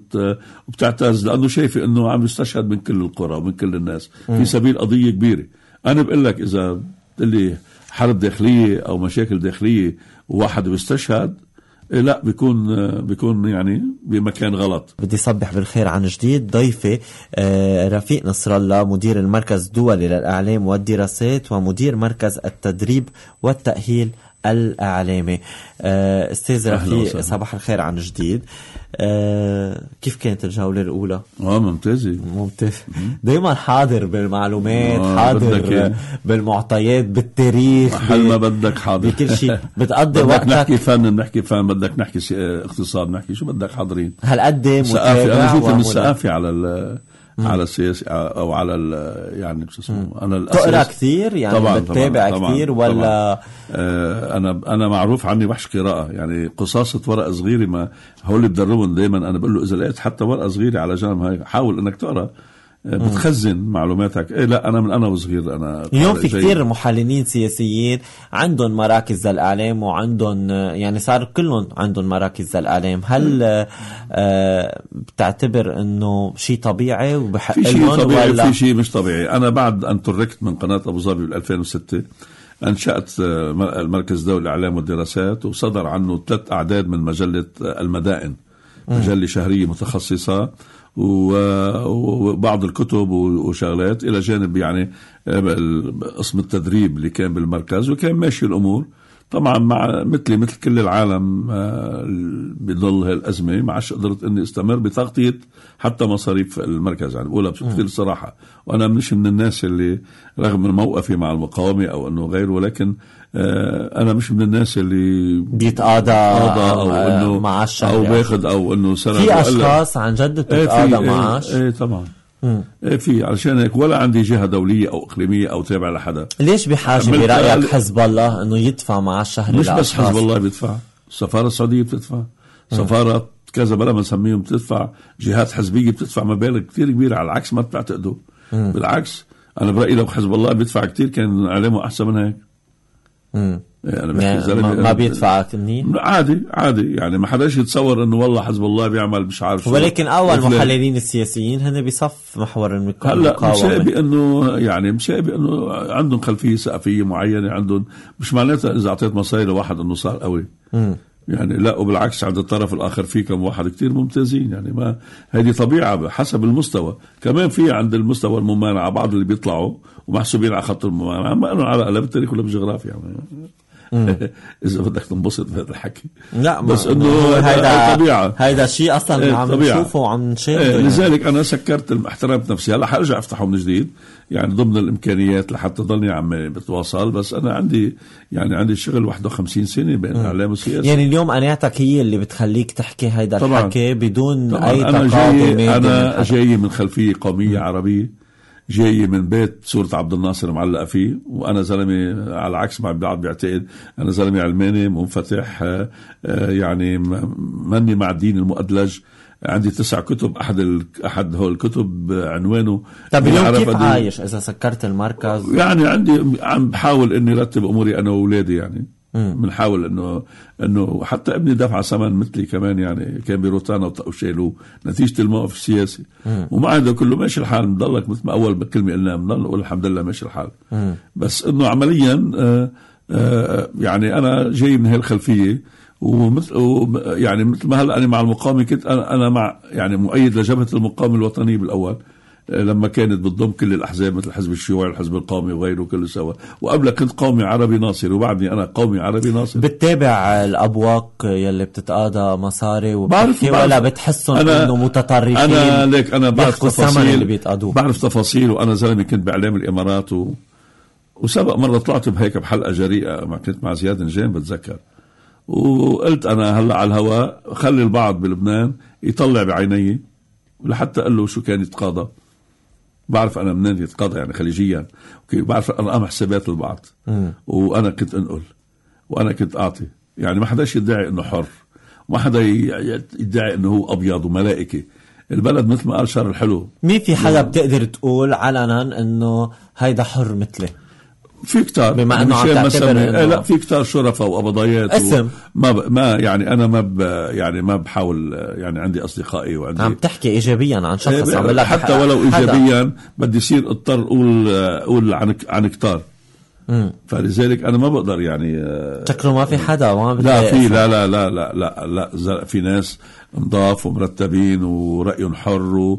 وبتعتز لأنه شايفة إنه عم يستشهد من كل القرى ومن كل الناس في سبيل قضية كبيرة. أنا بقول لك إذا اللي حرب داخلية أو مشاكل داخلية وواحد بيستشهد، لا بيكون بيكون يعني بمكان غلط. بدي صبح بالخير عن جديد ضيفي رفيق نصر الله، مدير المركز الدولي للإعلام والدراسات ومدير مركز التدريب والتأهيل الإعلامي. أه استاذ رفيق، صباح الخير عن جديد. أه كيف كانت الجولة الأولى؟ اه ممتازة ممتاز. دايما حاضر بالمعلومات، آه حاضر بالمعطيات، بالتاريخ، محل ما بدك حاضر بكل شيء. بتقضي وقتك. بدك نحكي فن، نحكي فن، بدك نحكي اقتصاد، نحكي شو بدك حاضرين. هالقد متابع. أنا جيت من الثقافي على ال على السياسي او على يعني شو اسمه، انا الاساس تقرا كثير يعني، طبعاً بتتابع كثير ولا؟ طبعاً. آه انا انا معروف عني وحش قراءه، يعني قصاصه ورقه صغيره ما هو اللي بدربهم دائما. انا بقول له اذا لقيت حتى ورقه صغيره على جنب هاي حاول انك تقرا، بتخزن معلوماتك. إيه لا أنا من أنا وصغير أنا اليوم في كتير محللين سياسيين عندهم مراكز الإعلام، وعندهم يعني صار كلهم عندهم مراكز الإعلام. هل آه بتعتبر إنه شيء طبيعي وبحق في شيء طبيعي ولا في شيء مش طبيعي؟ أنا بعد أن تركت من قناة أبو ظبي بال ألفين وستة أنشأت المركز الدولي للإعلام والدراسات، وصدر عنه ثلاث أعداد من مجلة المدائن، مجلة شهرية متخصصة، وبعض الكتب وشغلات إلى جانب يعني قسم التدريب اللي كان بالمركز، وكان ماشي الأمور. طبعا مع مثلي مثل كل العالم بظل هالأزمة ما عادش قدرت إني استمر بتغطية حتى مصاريف المركز، يعني بقولها بكل صراحة. وأنا مش من الناس اللي رغم من موقفي مع المقاومة أو أنه غير، ولكن أنا مش من الناس اللي بيتقاضى أو إنه معاش أو باخد أو إنه سنة. في أشخاص عن جد بتتقاضى ايه معاش. ايه طبعا. ايه في، علشان هيك ولا عندي جهة دولية أو إقليمية أو تابع لحدا. ليش بحاجة برأيك حزب الله إنه يدفع معاش شهري؟ مش بس حزب الله بيدفع، السفارة السعودية بتدفع، سفارة كذا بلا ما نسميهم بتدفع، جهات حزبية بتدفع مبالغ كتير كبيرة، على العكس ما بتعتقدوا. بالعكس أنا برأيي لو حزب الله بيدفع كتير كان إعلامه أحسن من هيك. امم يعني ما, ما بيدفع منيح عادي عادي، يعني ما حداش يتصور انه والله حزب الله بيعمل مش عارف شو. ولكن اول محللين السياسيين هن بصف محور المقاومه. هلا مسابق انه يعني مسابق انه عندهم خلفيه ثقافيه معينه، عندهم مش معناتها اذا اعطيت مصاري لواحد انه صار قوي. امم يعني لا، وبالعكس عند الطرف الآخر في كم واحد كتير ممتازين، يعني ما هذه طبيعة حسب المستوى. كمان في عند المستوى الممانعة بعض اللي بيطلعوا ومحسوبين على خط الممانعة، ما أنه على لا بالتاريخ ولا بالجغرافيا يعني. إذا بدك تنبسط بهذا الحكي، لا بس إنه هيدا طبيعة، هيدا شيء أصلا ايه عم نشوفه وعم نشاهده. ايه يعني. لذلك أنا سكرت احترمت نفسي. هلا حرجع أفتحه من جديد يعني ضمن الإمكانيات لحتى ضلني عم بتواصل، بس أنا عندي يعني عندي شغل واحد وخمسين سنة بين الإعلام والسياسة. يعني اليوم قناعتك هي اللي بتخليك تحكي هيدا طبعاً. الحكي بدون طبعاً. أي أنا تقاضي. جاي أنا جاي من خلفية قومية م. عربية، جاي من بيت صورة عبد الناصر معلقة فيه، وأنا زلمة على عكس ما بعض بيعتقد أنا زلمة علماني منفتح، يعني مني مع الدين المؤدلج. عندي تسع كتب، أحد ال... أحد هول الكتب عنوانه. طب اليوم كيف عايش إذا سكرت المركز؟ يعني عندي عم بحاول إني رتب أموري أنا وأولادي، يعني بنحاول إنه إنه حتى ابني دفع ثمن مثلي كمان، يعني كان بروتانا وشيلوه نتيجة الموقف السياسي. ومع هذا كله ماشي الحال، مضلك مثل ما أول بكلمة قلنا بنضل نقول الحمد لله ماشي الحال. مم. بس إنه عمليا آآ آآ يعني أنا جاي من هالخلفية، ومثل يعني مثل ما هلا أنا مع المقاومة كنت أنا, أنا مع يعني مؤيد لجبهة المقاومة الوطنية بالأول لما كانت بتضم كل الأحزاب مثل الحزب الشيوعي والحزب القومي وغيره كله سوا، وقبل كنت قومي عربي ناصري، وبعدني أنا قومي عربي ناصري. بتتابع الأبواق يلي بتتقاضى مصاري وبتحكي ولا بتحسهم إنه متطرفين؟ أنا ليك أنا بعرف تفاصيل اللي بيتقاضوه، بعرف تفاصيل، وأنا زلمة كنت بإعلام الإمارات و... وسبق مرة طلعت بهيك بحلقة جريئة ما كنت مع زياد نجام بتذكر، وقلت أنا هلأ على الهواء خلي البعض بلبنان يطلع بعيني، ولحتى قال له شو كان يتقاضى. بعرف أنا منين يتقاضى يعني خليجيا، بعرف أرقام حسابات البعض. مم. وأنا كنت أنقل وأنا كنت أعطي، يعني ما حداش يدعي إنه حر، وما حدا يدعي إنه هو أبيض وملائكي. البلد مثل ما قال شار الحلو، مين في حدا بتقدر تقول علنا إنه هيدا حر مثله؟ في كتار، بما انه عم تعتبر إنه لا في كتار شرفاء وقبضايات اسم ما ب... ما يعني انا ما ب... يعني ما بحاول، يعني عندي اصدقائي وعندي عم تحكي ايجابيا عن شخص عم لك حتى ولو ايجابيا بدي يصير اضطر اقول اقول عن عن كتار. امم فلذلك انا ما بقدر يعني شكله ما في حدا ما لا في لا لا لا لا لا لا في ناس نضاف ومرتبين ورأيهم حر،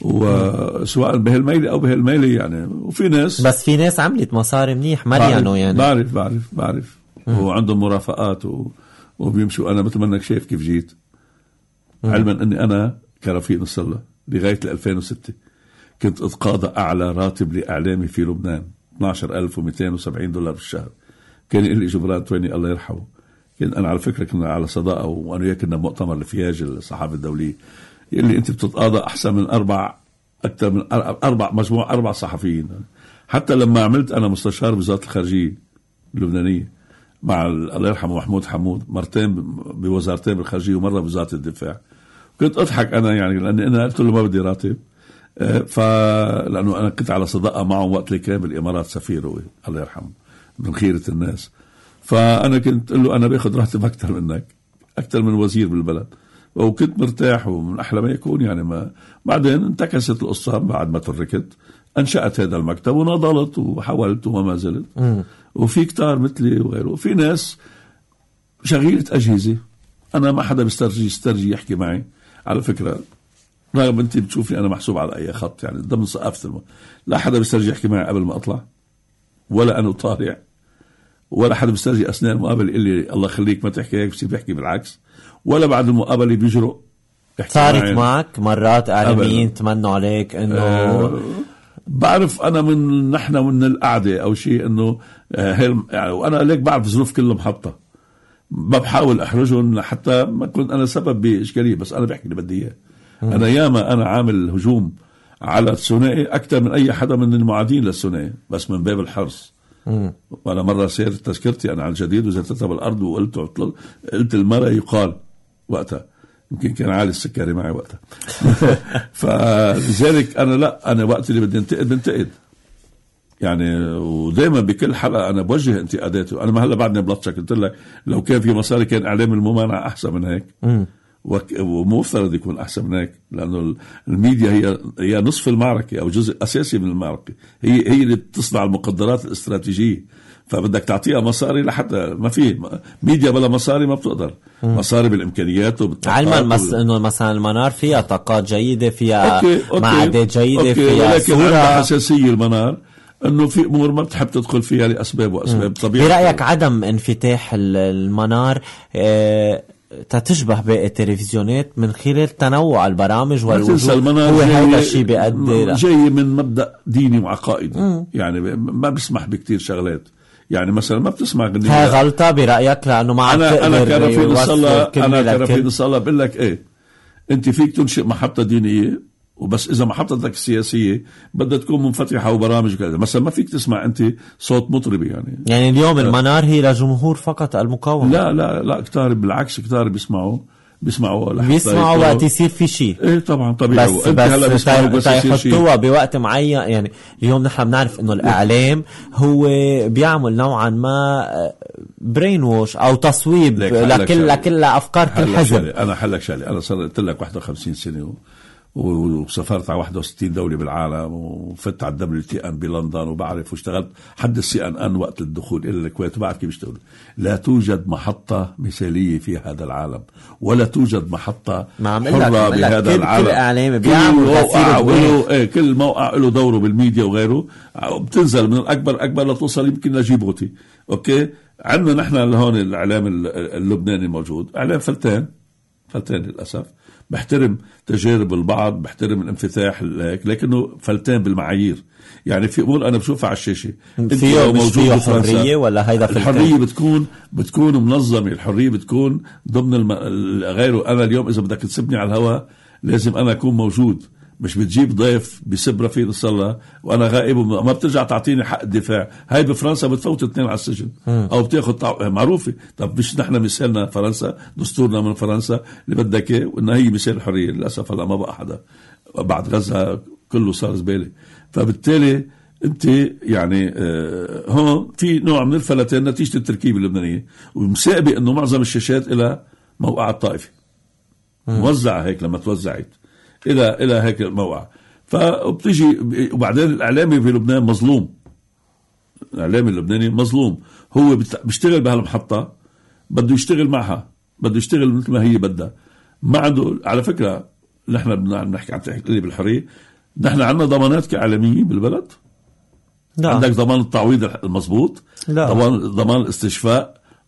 وسواء بهالميلة أو بهالميلة يعني، وفي ناس بس في ناس عملت مصاري منيح مريانو يعني. بعرف بعرف بعرف وعندهم مرافقات و... وبيمشوا. أنا مثل ما أنك شايف كيف جيت، علما أني أنا كرفيق نصر لغاية ألفين وستة كنت أتقاضى أعلى راتب لإعلامي في لبنان اثني عشر ألف ومئتين وسبعين دولار بالشهر. كان لي جبران تويني الله يرحمه، كان أنا على فكرة كنا على صداقة وأنا وياه كنا مؤتمر لفياج الصحافة الدولية، اللي أنت بتتقاضى أحسن من أربع أكثر من أربع مجموعة أربع صحفيين. حتى لما عملت أنا مستشار وزارة الخارجية اللبنانية مع الله يرحمه محمود حمود، مرتين بوزارتين بالخارجية ومرة بوزارة الدفاع، كنت أضحك أنا يعني لأني أنا قلت له ما بدي راتب، فلأنه أنا كنت على صداقة معه وقت اللي كان بالإمارات سفيره الله يرحمه من خيرة الناس. فأنا كنت قل له أنا باخد راتب أكتر منك، أكتر من وزير بالبلد، وكنت مرتاح ومن أحلى ما يكون يعني. ما بعدين انتكست القصة بعد ما تركت، أنشأت هذا المكتب ونضلت وحاولت وما زلت. وفي كتار مثلي وغيره، وفي ناس شغيلة أجهزة أنا ما حدا بيسترجي يسترجي يحكي معي على فكرة، رغم أنت بتشوفني أنا محسوب على أي خط يعني ضمن ثقافة الم... لا حدا بيسترجي يحكي معي قبل ما أطلع، ولا أنا طالع، ولا حدا بيسترجي أثناء المقابلة اللي الله يخليك ما تحكي هيك بس بيحكي بالعكس، ولا بعد المقابلة بيجرؤ. صارت معك مرات إعلاميين تمنوا عليك إنه أه بعرف أنا من نحن من القعدة أو شيء إنه هل يعني، وأنا ليك بعرف ظروف كل محطة ما بحاول أحرجهم حتى ما كنت أنا سبب بإشكالية، بس أنا بحكي اللي بدي إياه. أنا ياما أنا عامل هجوم على الثنائي أكثر من أي حدا من المعادين للثنائي، بس من باب الحرص. وأنا مرة سيرت تذكرتي أنا على الجديد وزرتها بالأرض وقلت قلت المرة يقال وقتها، يمكن كان عالي السكري معي وقتها. فلذلك أنا لا أنا وقت اللي بدي انتقد بنتقد يعني، ودائما بكل حلقة أنا بوجه انتقاداتي. أنا ما هلا بعدني بلطشك قلت لك لو كان في مصاري كان إعلام الممانعة أحسن من هيك، ومفترض يكون أحسن من هيك، لأنه الميديا هي هي نصف المعركة أو جزء أساسي من المعركة، هي هي اللي بتصنع المقدرات الاستراتيجية، فبدك تعطيها مصاري لحتى ما في ميديا بلا مصاري ما بتقدر. مم. مصاري بالإمكانيات وبالطاقات. علما مس... إنه مثلا المنار فيها طاقات جيدة، فيها معدات جيدة، أوكي. فيها ولكن عندها حساسية المنار إنه في أمور ما بتحب تدخل فيها لأسباب وأسباب طبيعية. برأيك عدم انفتاح المنار اه... تتشبه باقي التلفزيونات من خلال تنوع البرامج والوجوه، هو هذا الشيء بيؤدي جاي من مبدأ ديني وعقائدي، يعني ما بسمح بكتير شغلات. يعني مثلا ما بتسمع غنية، هاي غلطة برأيك لأنه ما أنا أنا كرفيق الصلاة أنا كرفيق الصلاة بقول لك إيه، أنت فيك تنشئ محطة دينية، وبس إذا محطتك السياسية بدها تكون منفتحة وبرامج كذا. مثلا ما فيك تسمع أنت صوت مطربي يعني يعني اليوم المنار هي لجمهور فقط المقاومة. لا لا لا كتار بالعكس، كتار بيسمعوا بيسمعوا بيسمعوا وقت يصير في شيء. ايه طبعا طبيعي. بس بس يحطوها بوقت معين. يعني اليوم نحن بنعرف انه الاعلام هو بيعمل نوعا ما برين ووش او تصويب لكل لكل افكار كل حزب. انا حلك شغله، انا صار قلت لك واحد وخمسين سنه وسافرت على واحد وستين دولة بالعالم، وفت على الدبليو تي ان بلندن، وبعرف واشتغلت حد السي ان ان وقت الدخول الى الكويت، وبعرف كيف بيشتغل. لا توجد محطة مثالية في هذا العالم، ولا توجد محطة حرة بهذا كل العالم. كل اعلام بيعمل موقع ايه كل موقع له دوره بالميديا وغيره، بتنزل من الاكبر اكبر لتوصل يمكن لجيبوتي. اوكي، عندنا نحن هون الاعلام اللبناني الموجود اعلام فلتان فلتان للاسف. بحترم تجارب البعض، بحترم الانفتاح لكنه فلتان بالمعايير. يعني في امور انا بشوفها على الشاشه فيه موجود حريه ولا هيدا فلتان؟ الحريه بتكون بتكون منظمه، الحريه بتكون ضمن الم... غيره. انا اليوم اذا بدك تسبني على الهواء لازم انا اكون موجود، مش بتجيب ضيف بسب رفيق الصلاة وانا غائب وما بترجع تعطيني حق الدفاع. هاي بفرنسا بتفوت اثنين على السجن او بتاخد طع... معروفه. طب مش نحن مثالنا فرنسا، دستورنا من فرنسا اللي بدك ايه، وان هي مثال الحريه. للاسف هلا ما بقى حدا بعد غزة كله صار زباله. فبالتالي انت يعني آه هون في نوع من الفلتان نتيجه التركيبه اللبنانيه، ومسابق انه معظم الشاشات الى موقع الطائفه موزعه هيك. لما توزعت الى الى هيك الموقع، فبتيجي وبعدين الاعلامي في لبنان مظلوم. الاعلامي اللبناني مظلوم، هو بيشتغل بهالمحطه، بده يشتغل معها، بده يشتغل مثل ما هي بدها، ما عنده. على فكره نحن بنحكي عن تحقيق بالحريه، نحن عندنا ضمانات كاعلاميين بالبلد. لا. عندك ضمان التعويض المضبوط، ضمان ضمان الاستشفاء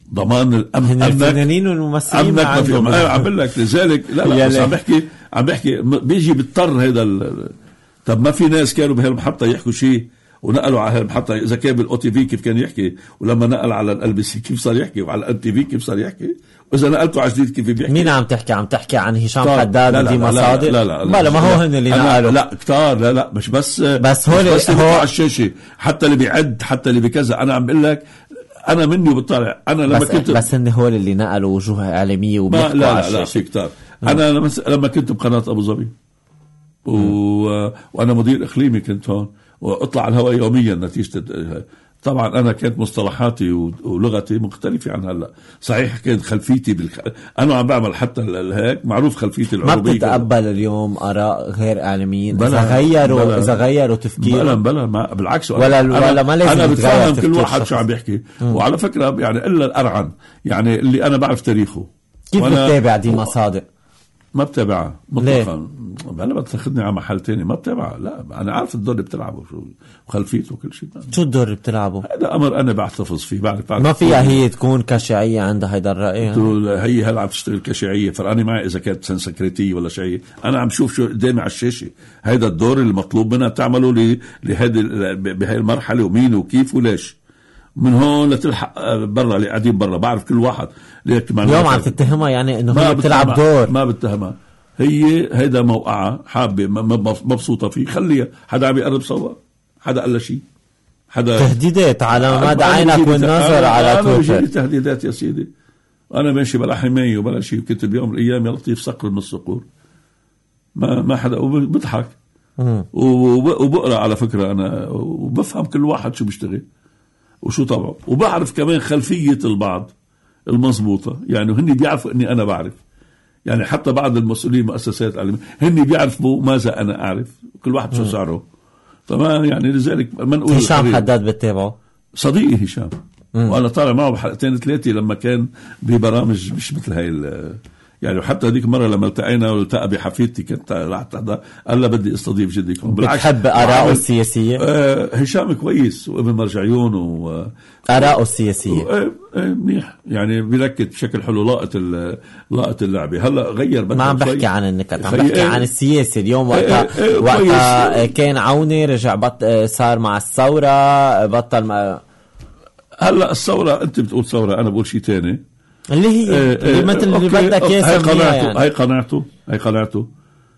ضمان الأمن. الفنانين والممثلين ما عندهم. عم بقول لك لذلك لا لا بس عم بحكي عم بحكي بيجي بيضطر هذا ال... طب ما في ناس كانوا بهالمحطة يحكوا شيء ونقلوا على هالمحطة، إذا كان بالأو تي في كيف كان يحكي، ولما نقل على ال بي سي كيف صار يحكي، وعلى ال تي في كيف صار يحكي، وإذا نقلته على جديد كيف بيحكي. مين عم تحكي؟ عم تحكي عن هشام حداد وديما صادق؟ لا لا لا لا ما هو هن اللي نقلوا. لا كتار لا لا مش بس بس هو بس هو على الشاشة، حتى اللي بيعد حتى اللي بكذا. أنا عم بقول لك أنا مني وبطلع أنا لما بس كنت بس هن هو اللي نقلوا وجوه إعلامية وبيحكوا لا على لا الشاشة. لا في كتار. أنا لما لما كنت بقناة أبو ظبي و... وأنا مدير إقليمي كنت هون واطلع على الهواء يوميا نتيجة. طبعا انا كانت مصطلحاتي ولغتي مختلفة عن هلا. صحيح كانت خلفيتي بالخ... انا عم بعمل حتى هيك معروف خلفيتي العربية. ما بتتقبل اليوم اراء غير اعلاميين اذا غيروا بلا اذا غيروا تفكير بلا بلا ما بالعكس ولا أنا ولا ما لازم انا بتفهم كل واحد شخص. شو عم بيحكي. وعلى فكرة يعني الا الارعن يعني اللي انا بعرف تاريخه. كيف بتتابع ديما صادق؟ ما بتابعها مطلقا. انا بتاخذني على محل تاني ما بتابعها. لا انا عارف الدور اللي بتلعبه شو وخلفيته وكل شيء. شو الدور اللي بتلعبه؟ هذا امر انا بعتفظ فيه. بعرف, بعرف ما فيها هي تكون كشيعية عندها هيدا الرأي. هي هلا عم تشتغل كشيعية فرقاني معي اذا كانت سنسكريتية ولا شيء. انا عم شوف شو قدامي على الشاشة. هيدا الدور اللي مطلوب منها تعمله لهذه بهاي المرحلة ومين وكيف وليش. من هون لتلحق برا اللي قاعدين برا بعرف كل واحد. اليوم عم تتهمها يعني انه هي بتلعب دور. ما بتهمها. هي هيدا موقعها حابة مبسوطة فيه خليها. حدا عم يقرب سوا حدا قال شيء حدا تهديدات على مدى عينك والنظر على تويتر. أنا تهديدات يا سيدي. أنا ماشي بلا حماية وبلا شيء. كنت بيوم من الأيام يا لطيف صقر من الصقور ما ما حدا وبضحك وبقرأ على فكرة أنا وبفهم كل واحد شو بيشتغل وشو طبعه وبعرف كمان خلفية البعض المضبوطة. يعني هني بيعرفوا إني أنا بعرف. يعني حتى بعض المسؤولين مؤسسات العلمية هني بيعرفوا ماذا أنا أعرف. كل واحد شو سعره. فما يعني لذلك ما نقول. هشام حداد بتتابعه؟ صديقي هشام. مم. وأنا طالع معه بحلقتين ثلاثة لما كان ببرامج مش مثل هاي يعني. وحتى هذيك مرة لما التقينا والتقى بحفيدتي كنت رحت هذا قال لا بدي استضيف جديكم. بتحب آراءه السياسية؟ آه هشام كويس وابن مرجعيون و آراءه السياسية آه آه منيح يعني بيركض بشكل حلو. لاقط لاقط اللعبة. هلا غير ما عم بحكي عن النكت عم بحكي عن السياسة. اليوم وقتها آه آه وقتها كان عوني رجع بط صار مع الثورة بطل ما... هلا الثورة انت بتقول ثورة أنا بقول شيء تاني اللي هي اللي مثل اللي بدك اياه. هاي قناعته يعني. هاي قناعته هاي قناعته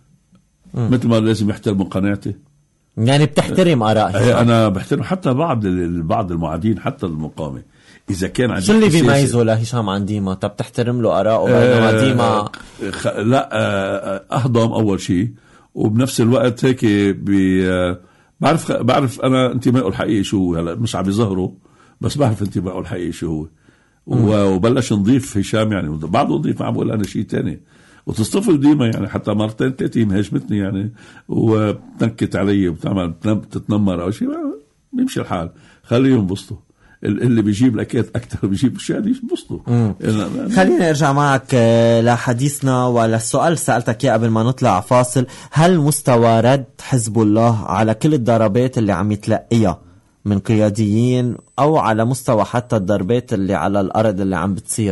مثل ما لازم يحترموا قناعتي. يعني بتحترم آراء. أنا بحترم حتى بعض بعض المعادين حتى المقاومة إذا كان عندي. شو اللي بيميزه لهشام عن ديما؟ طب تحترم له آراءه بينما ديما خ... لا أهضم أول شيء وبنفس الوقت هيك بي... بعرف بعرف أنا انتمائه الحقيقي شو. هلا مش عم يظهره بس بعرف انتمائه الحقيقي شو هو. وبلش نضيف هشام يعني بعده نضيف. ما عم بقول انا شيء تاني وتصطفل ديما يعني حتى مرتين ثلاثه مهاجمتني يعني وبتنكت علي وبتعمل بتتنمر او شيء. بيمشي الحال خليهم ينبسطوا. اللي بيجيب لكيت اكثر بيجيب الشهاده ينبسطوا. خليني ارجع معك لحديثنا وللسؤال سالتك اياه قبل ما نطلع فاصل. هل مستوى رد حزب الله على كل الضربات اللي عم يتلقيها من قياديين أو على مستوى حتى الضربات اللي على الأرض اللي عم بتصير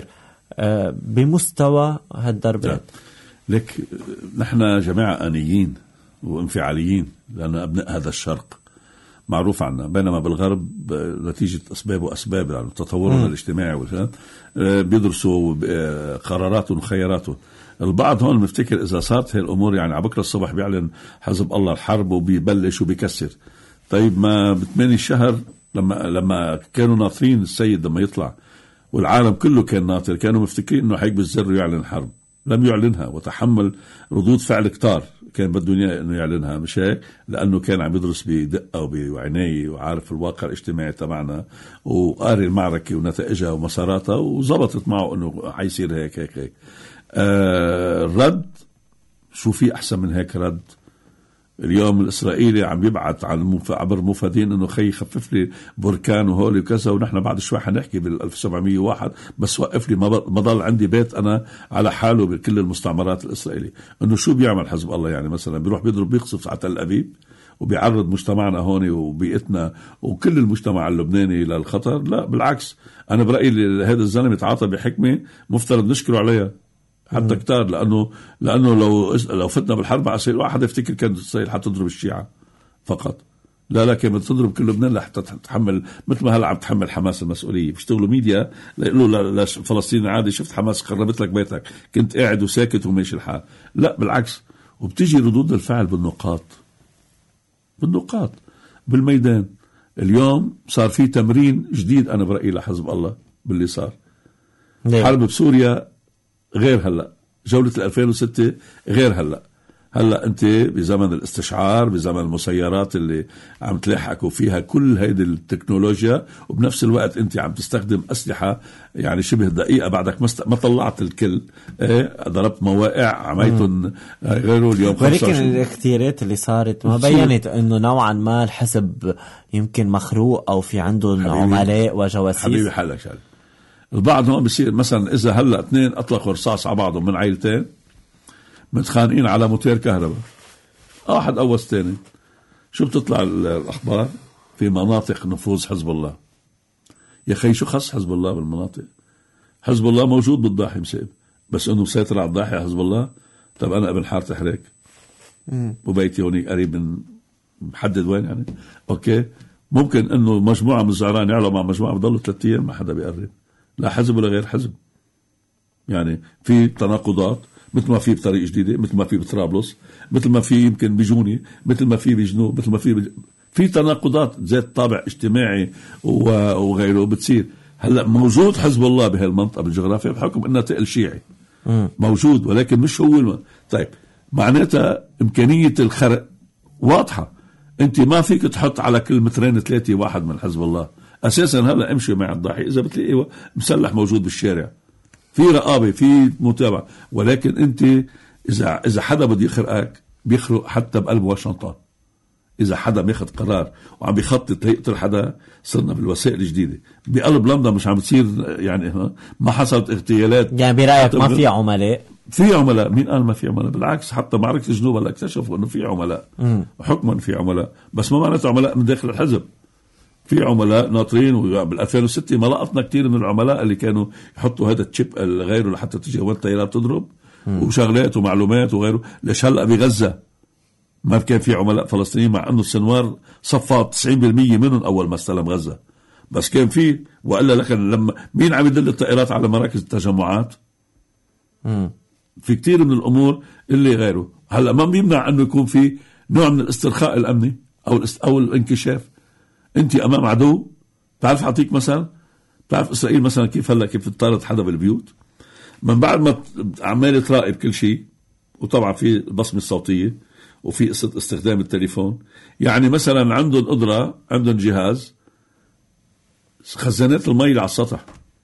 بمستوى هالضربات؟ لك نحن جماعة آنيين وانفعاليين لأن أبناء هذا الشرق معروف عنا. بينما بالغرب نتيجة أسباب وأسباب يعني تطورنا الاجتماعي والكلام بيدرسوا قراراته وخياراته. البعض هون مفتكر إذا صارت هاي الأمور يعني على بكرة الصبح بيعلن حزب الله الحرب وبيبلش وبيكسر. طيب ما بثمانية شهر لما لما كانوا ناطرين السيد لما يطلع والعالم كله كان ناطر كانوا مفتكرين انه هيك بالزر يعلن حرب. لم يعلنها وتحمل ردود فعل كتار كان بده انه يعلنها. مش هيك لانه كان عم يدرس بدقه وبعنايه وعارف الواقع الاجتماعي تبعنا وقاري المعركه ونتائجها ومساراتها وزبطت معه انه حيصير هيك هيك هيك. آه الرد شو في احسن من هيك رد؟ اليوم الإسرائيلي عم يبعث عن عبر مفادين إنه خي خفف لي بركان وهولي وكذا ونحن بعد شوي حنحكي بال ألف وسبعمية وواحد بس وقف لي ما ضل عندي بيت أنا على حاله بكل المستعمرات الإسرائيلية. إنه شو بيعمل حزب الله يعني مثلا بيروح بيضرب بيقصف على تل أبيب وبيعرض مجتمعنا هون وبيئتنا وكل المجتمع اللبناني للخطر. لا بالعكس، أنا برأيي هذا الزلمة يتعاطى بحكمة مفترض نشكره عليها حتى م. كتار، لأنه لأنه لو لو فتنا بالحرب على إسرائيل واحد يفتكر كانت إسرائيل حتضرب الشيعة فقط. لا لا، كانت تضرب كل لبنان لحتى تتحمل، مثل ما هلا عم تحمل حماس المسؤولية. بيشتغلوا ميديا ليقولوا لفلسطين عادي، شفت حماس خربت لك بيتك، كنت قاعد وساكت وماشي الحال. لا بالعكس، وبتجي ردود الفعل بالنقاط بالنقاط بالميدان. اليوم صار في تمرين جديد أنا برأيي لحزب الله باللي صار. حرب بسوريا غير هلأ، جولة ألفين وستة غير هلأ. هلأ أنت بزمن الاستشعار، بزمن المسيرات اللي عم تلاحقوا فيها كل هيدي التكنولوجيا، وبنفس الوقت أنت عم تستخدم أسلحة يعني شبه دقيقة بعدك ما طلعت الكل. ايه ضربت مواقع عميتن غيره. اليوم ولكن الاختيارات اللي صارت ما بيّنت أنه نوعا ما الحزب يمكن مخروق أو في عندهم عملاء وجواسيس. حبيبي حالك شغل. البعض هون بيصير مثلا إذا هلأ اثنين أطلقوا رصاص على بعضهم من عائلتين متخانقين على موتير كهرباء، واحد أول ثاني، شو بتطلع الأخبار؟ في مناطق نفوذ حزب الله. يا خي شو خص حزب الله بالمناطق؟ حزب الله موجود بالضاحي مسيب، بس إنه مسيطر على الضاحي حزب الله. طب أنا ابن حارة حريك وبيتي هونيك قريب من محدد وين يعني. أوكي، ممكن إنه مجموعة من الزعران يعلوا مع مجموعة بضلوا ثلاثة أيام ما حدا بيقرب، لا حزب ولا غير حزب. يعني في تناقضات، مثل ما في بطريقة جديدة، مثل ما في بطرابلس، مثل ما في يمكن بجوني، مثل ما في بجنوب، مثل ما في بج... في تناقضات ذات طابع اجتماعي وغيره بتصير. هلا موجود حزب الله بهالمنطقة بالجغرافيا بحكم انها تقل شيعي م. موجود، ولكن مش هو الم... طيب معناتها امكانية الخرق واضحة. انت ما فيك تحط على كل مترين ثلاثة واحد من حزب الله اساسا. هلا امشي مع الضاحي اذا بتلاقيه مسلح موجود بالشارع، في رقابة، في متابعة. ولكن انت اذا اذا حدا بده يخرقك بيخرق حتى بقلب واشنطن. اذا حدا بياخذ قرار وعم بيخطط ليقتل حدا، صرنا بالوسائل الجديدة بقلب لندن مش عم بتصير يعني ما حصلت اغتيالات. يعني برأيك ما في عملاء؟ في عملاء. مين قال ما في عملاء؟ بالعكس، حتى معركة الجنوب هلا اكتشفوا انه في عملاء م. حكما في عملاء، بس ما معناته عملاء من داخل الحزب. في عملاء ناطرين. وبال ألفين وستة ما لقطنا كتير من العملاء اللي كانوا يحطوا هذا التشيب غيره لحتى تجي وين الطيارات تضرب م. وشغلات ومعلومات وغيره. ليش هلأ بغزة ما كان في عملاء فلسطينيين، مع انه السنوار صفات تسعين بالمية منهم اول ما استلم غزة، بس كان في. وإلا لكن لما مين عم يدل الطائرات على مراكز التجمعات؟ م. في كتير من الامور اللي غيره. هلأ ما بيمنع انه يكون في نوع من الاسترخاء الامني او او الانكشاف. انت امام عدو. تعرف اعطيك مثلا، تعرف اسرائيل مثلا كيف هلا كيف تطارد حدا بالبيوت من بعد ما عمال تراقب كل شيء، وطبعا في البصمه الصوتيه وفي قصه استخدام التليفون. يعني مثلا عندهم قدره، عندهم جهاز خزانات المي على السطح.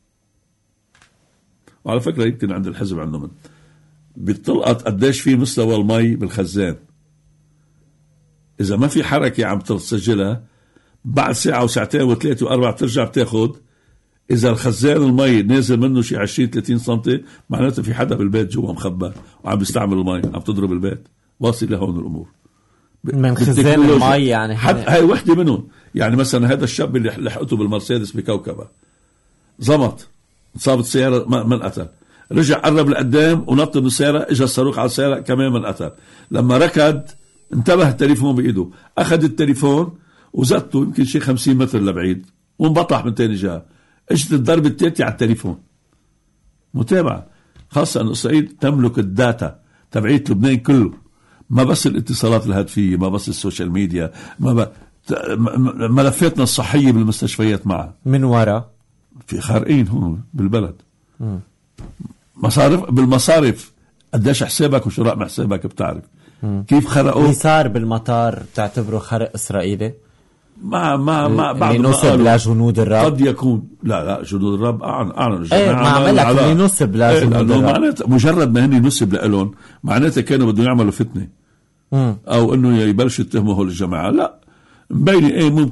وعلى فكره يمكن عند الحزب عندهم بتلقط قديش في مستوى المي بالخزان. اذا ما في حركه عم تسجلها، بعد ساعة وساعتين وثلاثة وأربعة بترجع بتاخد. إذا الخزان المي نازل منه شي عشرين ثلاثين سنتي، معناته في حدا بالبيت جوا مخبى وعم بيستعمل المي، عم تضرب البيت. واصل لهون الأمور من خزان المي. يعني هاي وحدة منهم. يعني مثلا هذا الشاب اللي لحقته بالمرسيدس بكوكبة زمط، صابت السيارة ما انقتل، رجع قرب لقدام ونط من السيارة، اجى الصاروخ على السيارة كمان ما انقتل. لما ركض انتبه التليفون بإيده، أخذ التليفون وزدته يمكن شيء خمسين متر لبعيد وانبطح من تاني جهة. اجت الضربة التالتة على التليفون. متابعة، خاصة أن إسرائيل تملك الداتا تبعيت لبنان كله، ما بس الاتصالات الهاتفية، ما بس السوشيال ميديا، ما ب... ملفاتنا الصحية بالمستشفيات معها. من وراء في خارقين هون بالبلد م. مصارف بالمصارف قديش حسابك وشو رقم حسابك بتعرف م. كيف خرقوا. اللي صار بالمطار بتعتبره خرق إسرائيلي؟ ما ما ما بعد اللي نصب لجنود الرب قد يكون. لا لا جنود الرب أعلن أعلن ايه ما عمل لك اللي نصب لجنود ايه الرب. معناته مجرد ما هني نصب لألون معناته كانوا بدهم يعملوا فتنة م. أو إنه يبلشوا يتهموا هول الجماعة. لا مبيني ايه ممكن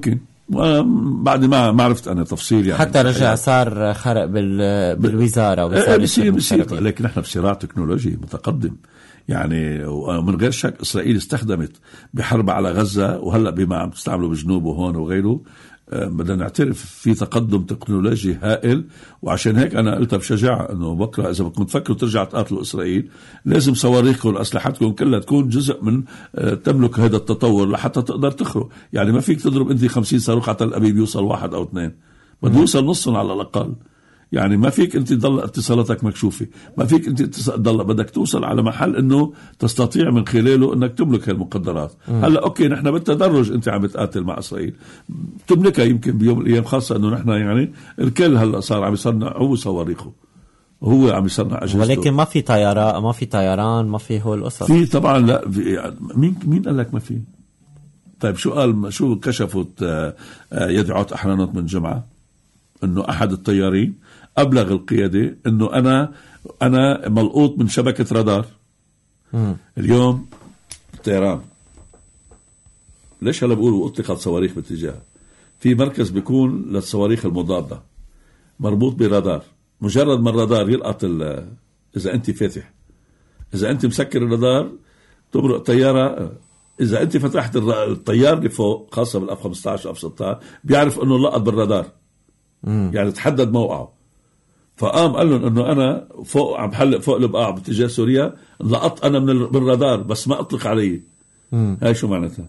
بعد ما ما عرفت انا تفصيل يعني حتى رجع صار خرق بال بالوزاره وصار بصير بصير لكن احنا بصراع تكنولوجي متقدم يعني. ومن غير شك اسرائيل استخدمت بحرب على غزه، وهلا بما عم تستعمله بجنوب وهون وغيره، بدنا نعترف في تقدم تكنولوجي هائل. وعشان هيك انا قلتها بشجاعه انه بكره اذا بدكم تفكروا ترجعوا تقاتلوا اسرائيل لازم صواريخكم واسلحتكم كلها تكون جزء من تملك هذا التطور لحتى تقدر تخرج. يعني ما فيك تضرب انت خمسين صاروخ على تل ابيب يوصل واحد او اثنين، بده يوصل نصهم على الاقل. يعني ما فيك انت تضل اتصالاتك مكشوفة، ما فيك انت تضل بدك توصل على محل انه تستطيع من خلاله انك تملك هالمقدرات. هلا اوكي نحن بالتدرج انت عم بتقاتل مع اسرائيل تملكها يمكن بيوم من الايام، خاصه انه نحن يعني الكل هلا صار عم يصنع هو صواريخه وهو عم يصنع اجهزته، ولكن ما في طيران ما في طيران ما في هول القصص. في طبعا لا في يعني مين مين قال لك ما في؟ طيب شو قال شو كشفت يدعوت احرانوت من جمعه؟ انه احد الطيارين ابلغ القياده انه انا انا ملقوط من شبكه رادار. م. اليوم الطيران ليش هلا بقولوا اطلقت صواريخ باتجاه في مركز بيكون للصواريخ المضاده مربوط برادار، مجرد ما الرادار يلقط اذا انت فاتح اذا انت مسكر الرادار تمرق طياره، اذا انت فتحت الطيار اللي فوق خاصه بالاف خمسة عشر اف ستة عشر بيعرف انه لقط بالرادار. م. يعني تحدد موقعه. فقام قال لهم انه انا فوق عم بحلق فوق البقاع باتجاه سوريا، لقط انا من الرادار بس ما اطلق علي. م. هاي شو معناتها؟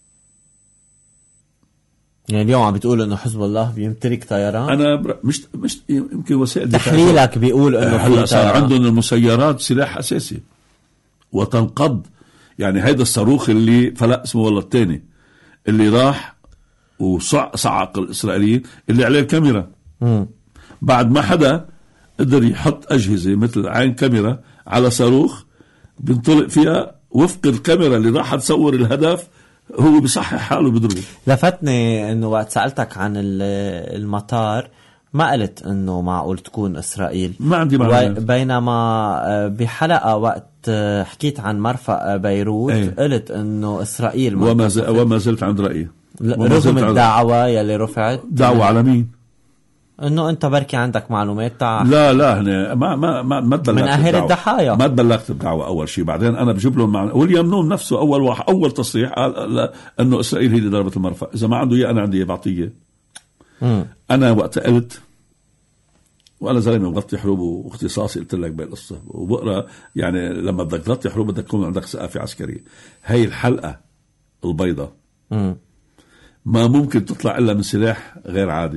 يعني اليوم عم بتقول انه حزب الله بيمتلك طيران؟ انا بر... مش مش يمكن وسائل تحليلك بيقول انه هلا صار عندهم المسيرات سلاح اساسي وتنقض. يعني هيدا الصاروخ اللي فلق اسمه والله الثاني اللي راح وصعق الاسرائيليين اللي عليه الكاميرا. م. بعد ما حدا قدر يحط أجهزة مثل عين كاميرا على صاروخ بنطلق فيها وفق الكاميرا اللي راح تصور الهدف، هو بصحح حاله بضربه. لفتني انه وقت سألتك عن المطار ما قلت انه معقول تكون اسرائيل، ما عندي معلومات. بينما بحلقة وقت حكيت عن مرفأ بيروت ايه؟ قلت انه اسرائيل. وما, ز... وما زلت عند رأيي رغم الدعوة يلي رفعت. دعوة على مين؟ انه انت بركي عندك معلومات تاع لا لا هنا ما ما ما ما تبلغت من اهل الضحايا، ما تبلغت بدعوة اول شيء. بعدين انا بجيب لهم مع ويليام نون نفسه اول واحد اول تصريح قال انه اسرائيل هي اللي ضربت المرفأ. اذا ما عنده اياه انا عندي بعطيه. انا وقت قلت وانا زلمه مغطي حروب واختصاصي قلت لك بالقصه وبقرا يعني لما بدك تغطي حروب بدك تكون عندك ثقافه عسكريه. هي الحلقه البيضاء ما ممكن تطلع الا من سلاح غير عادي.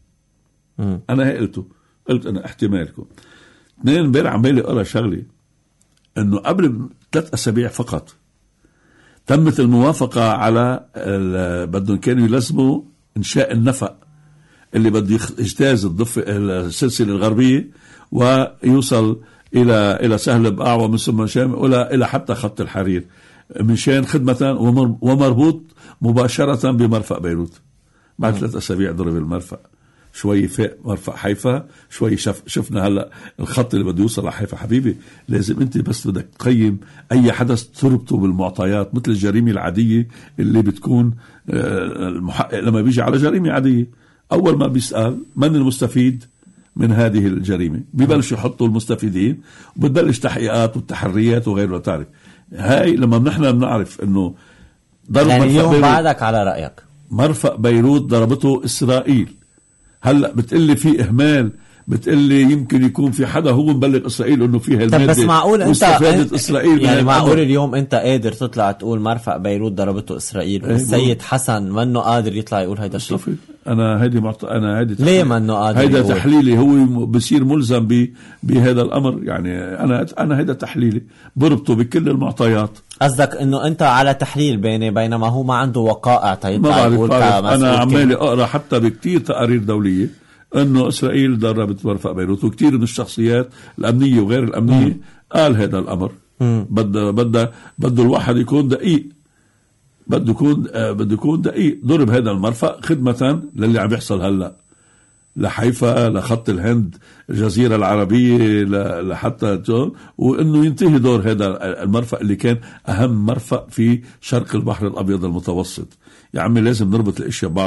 م. انا هي قلته قلت انا احتمالكم اثنين. امبارح عمالي اقرا شغلي انه قبل ثلاث اسابيع فقط تمت الموافقه على بدهم كانوا يلزموا انشاء النفق اللي بده يجتاز الضفه السلسله الغربيه ويوصل الى الى سهل بقاع ومن ثم شام الى الى حتى خط الحرير مشان خدمه ومربوط مباشره بمرفأ بيروت. بعد ثلاث اسابيع ضرب المرفأ، شوي فاق مرفأ حيفا، شوي شف شفنا هلا الخط اللي بده يوصل لحيفا. حبيبي لازم انت بس بدك تقيم اي حدث تربطه بالمعطيات مثل الجريمه العاديه اللي بتكون المحقق لما بيجي على جريمه عاديه اول ما بيسال من المستفيد من هذه الجريمه ببلش يحطوا المستفيدين وبتبلش تحقيقات والتحريات وغيره. تعرف هاي لما نحن بنعرف انه ضرب يعني اليوم بعدك على رايك مرفأ بيروت ضربته اسرائيل. هلا بتقلي في اهمال، بتقلي يمكن يكون في حدا هو مبلغ اسرائيل انه فيها الماده. بس معقول انت اسرائيل يعني معقول اليوم انت قادر تطلع تقول مرفأ بيروت ضربته اسرائيل ايه والسيد حسن منه قادر يطلع يقول هيدا الشيء؟ انا هيدي معط... انا هيدي ليه منه قادر؟ هيدا تحليلي هو بصير ملزم ب... بهذا الامر. يعني انا انا هيدا تحليلي بربطه بكل المعطيات. قصدك انه انت على تحليل بيني بينما هو ما عنده وقائع تيطلع يقول انا عمالي اقرا حتى بكتير تقارير دوليه انه اسرائيل ضربت مرفأ بيروت وكتير من الشخصيات الامنيه وغير الامنيه م. قال هذا الامر. بده بده بده الواحد يكون دقيق، بده يكون آه بده يكون دقيق. ضرب هذا المرفأ خدمه للي عم يحصل هلا لحيفا لخط الهند الجزيرة العربية لحتى وإنه ينتهي دور هذا المرفأ اللي كان أهم مرفأ في شرق البحر الأبيض المتوسط. يا عمي لازم نربط الأشياء ببعضها.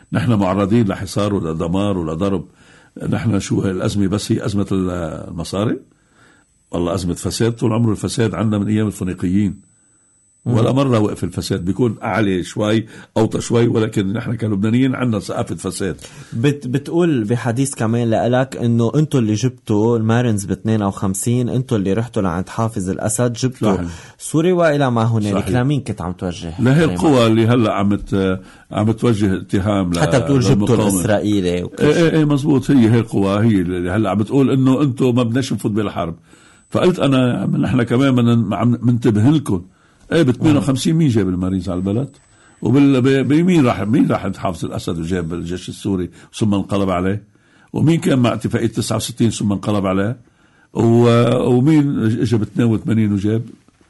نحن معرضين لحصار ولا دمار ولا ضرب. نحن شو الأزمة؟ بس هي أزمة المصاري؟ والله أزمة فساد. طول عمره الفساد عندنا من أيام الفينيقيين، ولا مرة وقف الفساد. بيكون أعلى شوي أوطى شوي، ولكن نحن كلبنانيين عندنا ثقافة فساد. بت بتقول بحديث كمان لك إنه أنتوا اللي جبتوا المارنز ب اثنين وخمسين، أنتوا اللي رحتوا لعند حافظ الأسد جبتوا سوري وإلى ما هنالك. لمين كنت عم توجه؟ لهي القوى اللي هلا عم عم توجه اتهام. حتى بتقول جبتوا الإسرائيلي. ايه ايه مزبوط. هي هي القوى هي اللي هلا عم بتقول إنه أنتوا ما بدناش نفوت بالحرب. فقلت أنا نحن كمان من منتبه لكم. ايه ب ثمانية وخمسين مين جاب المارينز على البلد؟ وبمين راح مين راح عند حافظ الاسد وجاب الجيش السوري ثم انقلب عليه؟ ومين كان مع اتفاقية تسعة وستين ثم انقلب عليه؟ ومين اجى ب اثنين وثمانين وجاب؟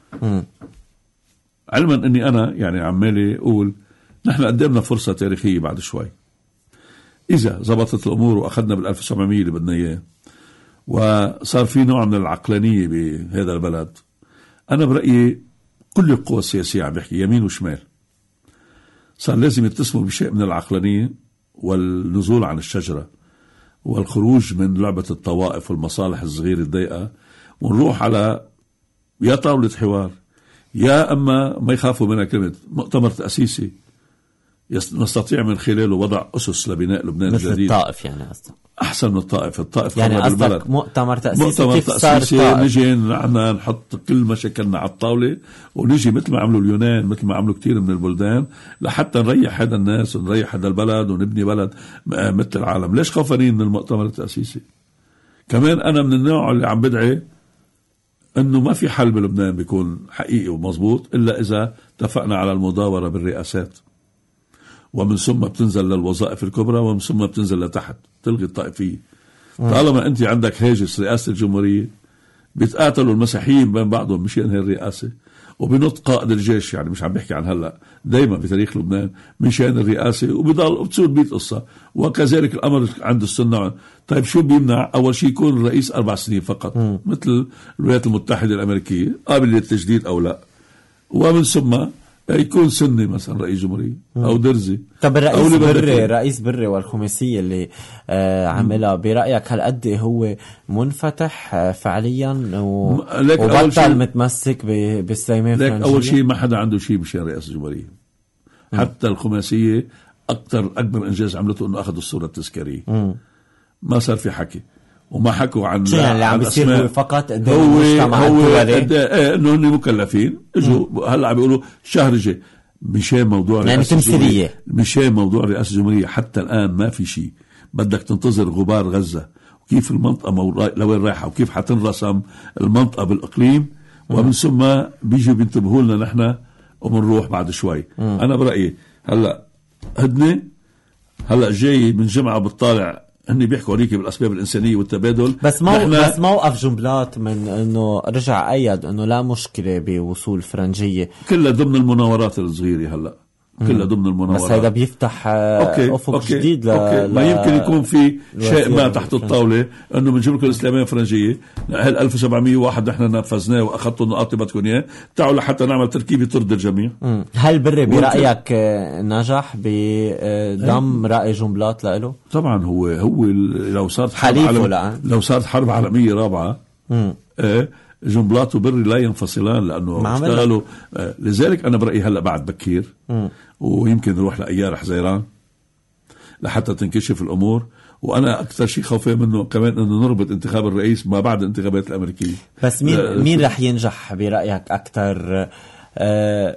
علما اني انا يعني عمالي اقول نحن قدمنا فرصة تاريخية بعد شوي. اذا زبطت الامور واخذنا بال ألف وسبعمية اللي بدنا اياه وصار في نوع من العقلانية بهذا البلد، انا برأيي كل القوى السياسية عم بيحكي يمين وشمال صار لازم يتسموا بشيء من العقلانية والنزول عن الشجرة والخروج من لعبة الطوائف والمصالح الصغيرة الضيقة، ونروح على يا طاولة حوار يا أما ما يخافوا منها كلمة مؤتمر تأسيسي نستطيع من خلاله وضع أسس لبناء لبنان مثل الجديد. الطائف يعني قصدك؟ أحسن من الطائف. الطائف يعني قصدك مؤتمر تأسيسي. مؤتمر كيف تأسيسي صار نجي نحن نحط كل مشاكلنا على الطاولة ونجي مثل ما عملوا اليونان مثل ما عملوا كتير من البلدان لحتى نريح هذا الناس ونريح هذا البلد ونبني بلد مثل العالم. ليش خوفانين من المؤتمر التأسيسي؟ كمان أنا من النوع اللي عم بدعي أنه ما في حل بلبنان بيكون حقيقي ومزبوط إلا إذا اتفقنا على المداورة بالرئاسات، ومن ثم بتنزل للوظائف الكبرى ومن ثم بتنزل لتحت تلغي الطائفية. طالما أنت عندك هاجس رئاسة الجمهورية بيتقاتلوا المسيحيين بين بعضهم مشان هاي الرئاسة، وبنط قائد الجيش يعني مش عم بحكي عن هلأ دايما بتاريخ لبنان مشان الرئاسة وبيضل وبتصير بيت قصة. وكذلك الأمر عند السنة. طيب شو بيمنع؟ أول شيء يكون الرئيس أربع سنين فقط م. مثل الولايات المتحدة الأمريكية قابل للتجديد أو لا، ومن ثم يكون سني مثلا رئيس جمهورية أو درزي. طب الرئيس بري رئيس بري والخماسية اللي آه عملها برأيك هل قد هو منفتح آه فعليا و... وبطل متمسك بالسيمين فرنجية؟ أول شيء ما حدا عنده شيء بشان رئاسة الجمهورية. حتى الخماسية أكتر أكبر إنجاز عملته إنه أخذوا الصورة التذكارية. م. ما صار في حكي وما حكوا عن شو يعني اللي عم بيصير فقط قدام هو المجتمع الدولي ايه انه هن مكلفين اجوا هلا عم بيقولوا شهر جاي مشان موضوع يعني تمثيليه مشان موضوع رئاسة الجمهورية. حتى الآن ما في شيء. بدك تنتظر غبار غزة وكيف المنطقة مو... لوين رايحة وكيف حتنرسم المنطقة بالإقليم، ومن ثم بيجوا بينتبهوا لنا نحن وبنروح بعد شوي. م. أنا برأيي هلا هدنة هلا جاي من جمعة بتطالع هني بيحكوا عليك بالأسباب الإنسانية والتبادل. بس مو بس موقف جنبلاط من إنه رجع أيد إنه لا مشكلة بوصول فرنجية كلها ضمن المناورات الصغيرة هلا كلها ضمن المناورات. بس هذا بيفتح أوكي. أفق أوكي. جديد أوكي. ل... ما يمكن يكون في شيء ما تحت الطاولة إنه من جملة الإسلامية الفرنجية هل ألف وسبعمية وواحد نحن نفذناه وأخذتوا النقاط بدكم إياه تعالوا لحتى نعمل تركيبة ترضي الجميع. مم. هل بري برأيك نجح بضم رأي جنبلاط له؟ طبعا هو هو لو صارت حرب عالم... لو صارت حرب عالمية رابعة آه جنبلاط وبري لا ينفصلان لأنه اشتغلوا. آه لذلك أنا برأيي هلأ بعد بكير م. ويمكن نروح لأيار حزيران لحتى تنكشف الأمور. وأنا أكثر شيء خوفي منه كمان أنه نربط انتخاب الرئيس ما بعد الانتخابات الأمريكية. بس مين آه مين رح ينجح برأيك أكثر؟ آه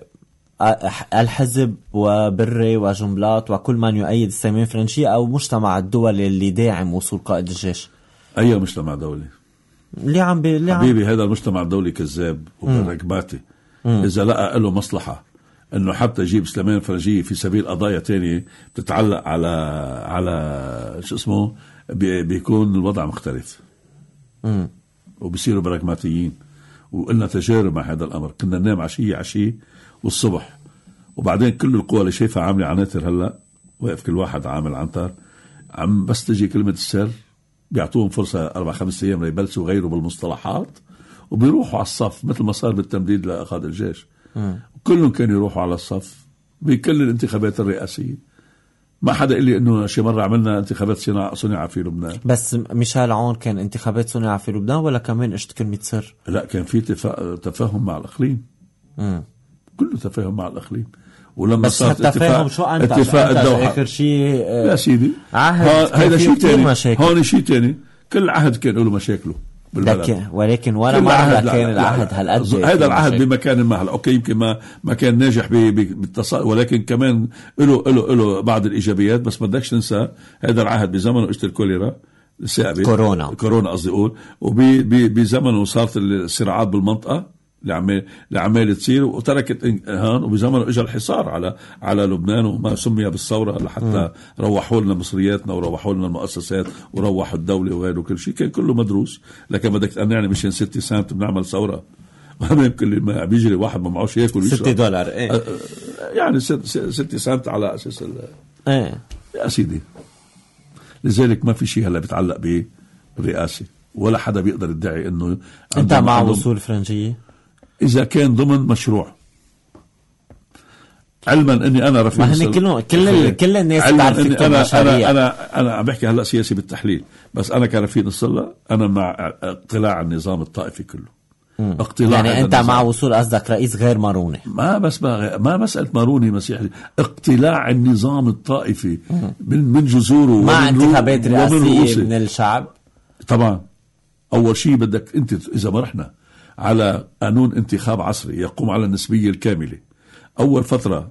الحزب وبري وجنبلاط وكل من يؤيد السيمين فرنشية أو مجتمع الدولي اللي داعم وصول قائد الجيش؟ أي مجتمع دولي اللي عم بي... اللي حبيبي هذا المجتمع الدولي كذاب وبرقباتي. إذا لقى له مصلحة إنه حتى يجيب سليمان فرنجية في سبيل قضايا تانية بتتعلق على على شو اسمه بي... بيكون الوضع مختلف م. وبيصيروا براغماتيين. وقلنا تجارب مع هذا الأمر. كنا ننام عشية عشية والصبح وبعدين كل القوى اللي شايفها عاملة عناتر هلأ واقف كل واحد عامل عنتر عم بس تجي كلمة السر بيعطوهم فرصة أربع خمس أيام ليبلسوا غيروا بالمصطلحات وبيروحوا على الصف مثل ما صار بالتمديد لقائد الجيش. كلهم كانوا يروحوا على الصف بكل الانتخابات الرئاسية ما حدا قال لي انه شي مره عملنا انتخابات صناعه صناعه في لبنان. بس ميشيل عون كان انتخابات صناعه في لبنان ولا كمان اجت كلمه سر؟ لا، كان في تفا... تفاهم مع الاقليم. امم كله تفاهم مع الاقليم. ولما بس التفاهم شو انت اتفاق الدوحه اخر شيء آه يا سيدي عهد هذا شيء ثاني. مشاكل. هون شيء ثاني، كل عهد كان له مشاكله لكن ولكن ولا مرة كان العهد هالقد. هذا العهد بمكان ما هلا اوكي يمكن ما ما كان ناجح بالتص... ولكن كمان له له له بعض الايجابيات. بس ما بدكش تنسى هذا العهد بزمنه اجت الكوليرا السابق كورونا كورونا قصدي اقول، وبزمنه صارت الصراعات بالمنطقه اللي عمال اللي عمال تصير وتركت هان، وبزمنه اجى الحصار على على لبنان وما سمي بالثوره لحتى روحوا لنا مصرياتنا وروحوا لنا المؤسسات وروحوا الدوله وغيره كل شيء كان كله مدروس. لكن بدك تقنعني مشان ستة سنت بنعمل ثوره وما يمكن ما بيجري واحد ما معوش ياكل ويشرب ستة دولار ايه يعني ستة سنت على اساس ال... ايه يا سيدي. لذلك ما في شيء هلا بيتعلق بالرئاسه ولا حدا بيقدر يدعي انه انت مع وصول فرنجيه إذا كان ضمن مشروع، علما اني انا رفيق ما هن كلهم كل كل الناس بتعرف تكتب انا مشاريع. انا انا عم بحكي هلا سياسي بالتحليل، بس انا كرفيق نصر الله انا مع اقتلاع النظام الطائفي كله. مم. اقتلاع يعني انت مع وصول قصدك رئيس غير ماروني؟ ما بس ما, ما مساله ماروني مسيحي، اقتلاع النظام الطائفي من من جذوره مع انتخابات رئاسيه من الشعب. طبعا اول شيء بدك انت اذا ما رحنا على قانون انتخاب عصري يقوم على النسبية الكاملة، أول فترة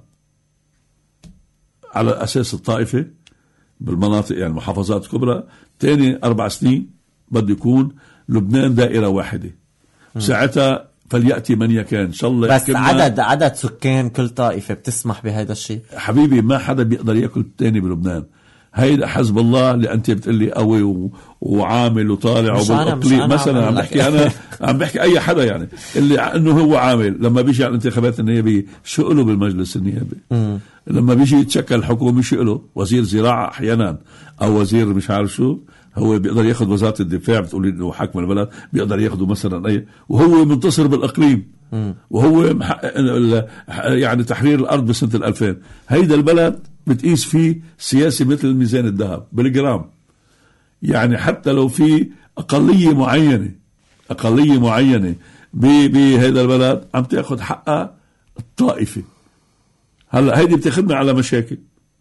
على أساس الطائفة بالمناطق يعني المحافظات الكبرى، تاني أربع سنين بده يكون لبنان دائرة واحدة. ساعتها فليأتي من يكن إن شاء الله. بس عدد عدد سكان كل طائفة بتسمح بهذا الشيء حبيبي، ما حدا بيقدر يأكل التاني بلبنان. هيدا حزب الله اللي انت بتقلي قوي و... وعامل وطالع وبالأقليم مثلا. عم بحكي انا عم بحكي اي حدا يعني اللي انه هو عامل لما بيجي على الانتخابات النيابيه شقله بالمجلس النيابي. م. لما بيجي يتشكل الحكومه شقله وزير زراعه احيانا او وزير مش عارف شو، هو بيقدر ياخذ وزاره الدفاع بتقولي انه حكم البلد بيقدر ياخذه مثلا اي، وهو منتصر بالاقليم م. وهو محقق يعني تحرير الارض بسنه الألفين. هيدا البلد بتقيس فيه سياسي مثل الميزان الذهب بالجرام. يعني حتى لو في أقلية معينة أقلية معينة بهذا البلد عم تأخذ حقها الطائفة. هلأ هيدي بتاخدنا على مشاكل،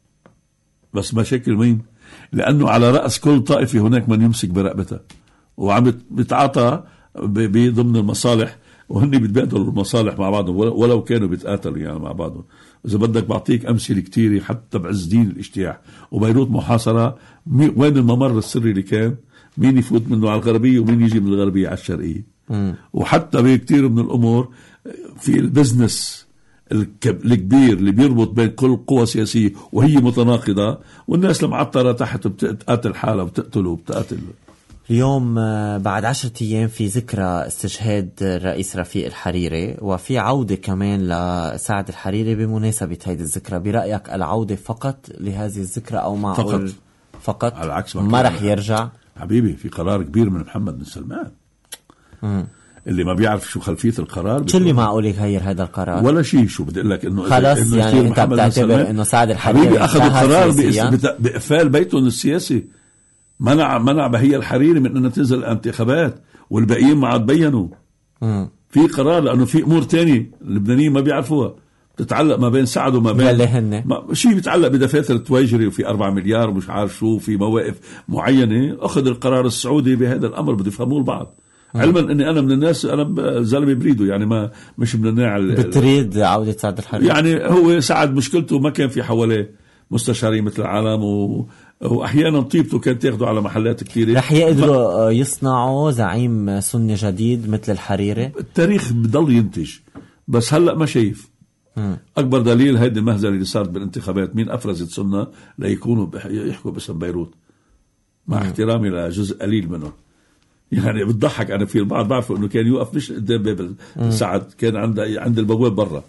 بس مشاكل مين؟ لأنه على رأس كل طائفة هناك من يمسك برقبتها وعم بتعاطى ضمن المصالح، وهن بيتبادلوا المصالح مع بعضهم ولو كانوا بيتقاتلوا يعني مع بعضهم. إذا بدك بعطيك أمثلة كتيرة حتى بعز دين الاجتياح وبيروت محاصرة، وين الممر السري اللي كان مين يفوت منه على الغربية ومين يجي من الغربية على الشرقية. م. وحتى بكتير من الأمور في البزنس الكبير اللي بيربط بين كل قوى سياسية وهي متناقضة، والناس المعطرة تحت بتقاتل حالها وبتقتل وبتقاتل. اليوم بعد عشرة أيام في ذكرى استشهاد الرئيس رفيق الحريري، وفي عودة كمان لسعد الحريري بمناسبة هذه الذكرى. برأيك العودة فقط لهذه الذكرى أو معقول فقط, فقط؟ على العكس ما رح يرجع حبيبي. في قرار كبير من محمد بن سلمان م. اللي ما بيعرف شو خلفية القرار شو اللي معقول يغير هذا القرار ولا شيء. شو بدي اقول لك انه خلص إنه يعني انت بتعتبر انه سعد الحريري اخذ القرار بإقفال بيتهم السياسي، منع منع بهية الحريري من أن تنزل الانتخابات والباقيين ما عاد بينوا. م. في قرار لأنه في أمور تانية اللبنانيين ما بيعرفوها تتعلق ما بين سعد وما بين اللي هن شيء بيتعلق بدفاتر التواجري وفي أربعة مليار ومش عارف شو في مواقف معينة. أخذ القرار السعودي بهذا الأمر بده يفهموه البعض. م. علما أني أنا من الناس أنا زلمة بريده يعني ما مش من النوع بتريد عودة سعد الحريري. يعني هو سعد مشكلته ما كان في حواليه مستشارين مثل العالم و... واحيانا طيبته كانت تاخده على محلات كثيره. رح يقدروا ف... يصنعوا زعيم سني جديد مثل الحريري. التاريخ بضل ينتج، بس هلا ما شايف. م. اكبر دليل هيدي المهزله اللي صارت بالانتخابات، مين افرزت سنه ليكونوا بح... يحكوا باسم بيروت مع م. احترامي لجزء قليل منهم. يعني بتضحك. انا في البعض بعرفوا انه كان يوقف مش قدام باب سعد، كان عند عند البواب برا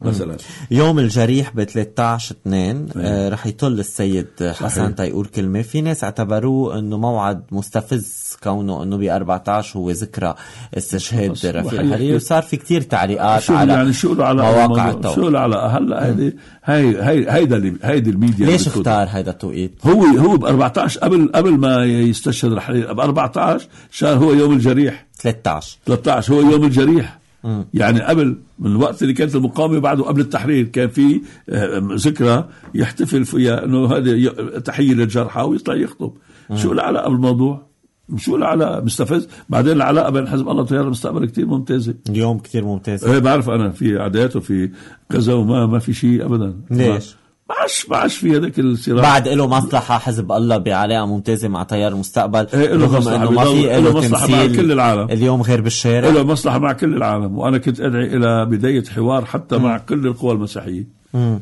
مثلا. يوم الجريح ب ثلاثة عشر اثنين آه رح يطل السيد حسن تيقول كلمة. في ناس اعتبروه انه موعد مستفز كونه انه ب أربعة عشر هو ذكرى استشهاد رفيق الحريري، وصار في كتير تعليقات على يعني شو على مواقع التواصل. شو على هلا هيدي هاي هاي هيدا هيدي الميديا. ليش اختار هيدا التوقيت؟ هو هو ب أربعة عشر قبل قبل ما يستشهد الحريري ب أربعة عشر شهر هو يوم الجريح. ثلاثة عشر ثلاثة عشر هو يوم الجريح. م. يعني قبل من الوقت اللي كانت المقاومة بعده قبل التحرير كان في ذكرى يحتفل فيها انه هذه تحية للجرحى ويطلع يخطب. م. شو العلاقة بالموضوع؟ شو العلاقة؟ مستفز. بعدين العلاقة بين حزب الله وتيار المستقبل كتير ممتازة اليوم، كتير ممتازة. ايه بعرف انا في عادات وفي كذا وما ما في شيء ابدا. ليش؟ معش معش في هذاك الصراع. بعد له مصلحة حزب الله بعلاقة ممتازة مع تيار المستقبل، إيه رغم انه ما في له مصلحة مع كل العالم اليوم غير بالشارع، له مصلحة مع كل العالم. وانا كنت ادعي الى بداية حوار حتى م. مع كل القوى المسيحية. م.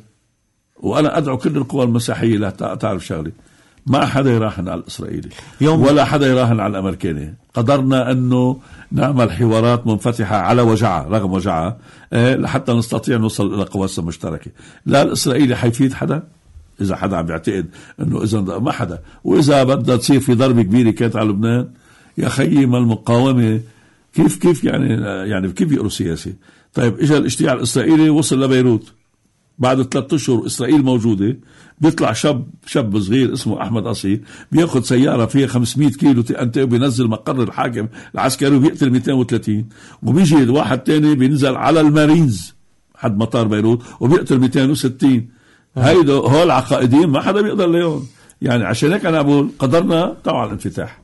وانا ادعو كل القوى المسيحية لا تعرف شغلي، ما حدا يراهن على الإسرائيلي ولا حدا يراهن على الأمريكاني. قدرنا أنه نعمل حوارات منفتحة على وجعة رغم وجعة أه لحتى نستطيع نوصل إلى قواسم مشتركة. لا الإسرائيلي حيفيد حدا إذا حدا عم بيعتقد أنه إذا ما حدا. وإذا بدها تصير في ضربة كبيرة كانت على لبنان يا خيي ما المقاومة كيف كيف يعني يعني كيف يقروا سياسي. طيب إجا الاشتياع الإسرائيلي وصل لبيروت بعد ثلاثة أشهر إسرائيل موجودة، بيطلع شاب شاب صغير اسمه أحمد أصيل بياخد سيارة فيها خمسمية كيلو أنت وبينزل مقر الحاكم العسكري وبيقتل مئتين وثلاثين، وبيجي واحد تاني بينزل على المارينز حد مطار بيروت وبيقتل مئتين وستين. هيدا هول عقائدين ما حدا بيقدر ليهم. يعني عشان هيك أنا أقول قدرنا طبعا الانفتاح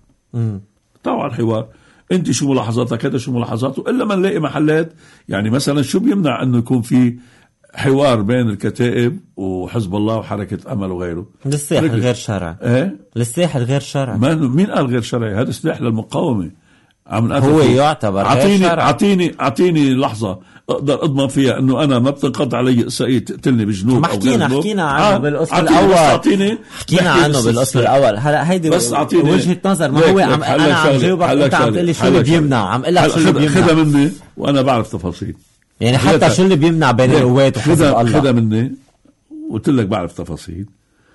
طبعا الحوار. أنت شو ملاحظاتك هذا شو ملاحظاته إلا ما نلاقي محلات. يعني مثلا شو بيمنع أنه يكون في حوار بين الكتائب وحزب الله وحركة أمل وغيره؟ للسلاح الغير شرعي. ايه للسلاح الغير شرعي. مين قال غير شرعي؟ هذا سلاح للمقاومة. عم هو يعتبر عطيني غير شرعي. عطيني عطيني لحظة اقدر اضمن فيها انه انا ما بتنقض علي اسرائيل تقتلني بجنوب. ما حكينا حكينا عنه آه بالقصة الاول. حكينا عنه بالقصة الاول. هلا هيدي وجهة نظر. ما هو عم انا عم جاوبك انت عم تقول لي شو اللي بيمنع. عم اقول لك شو اللي بيمنع. خذها مني وانا بعرف تفاصيل. يعني حتى شو اللي بيمنع بين القوات وحزب الله. خذها مني قلت لك بعرف تفاصيل.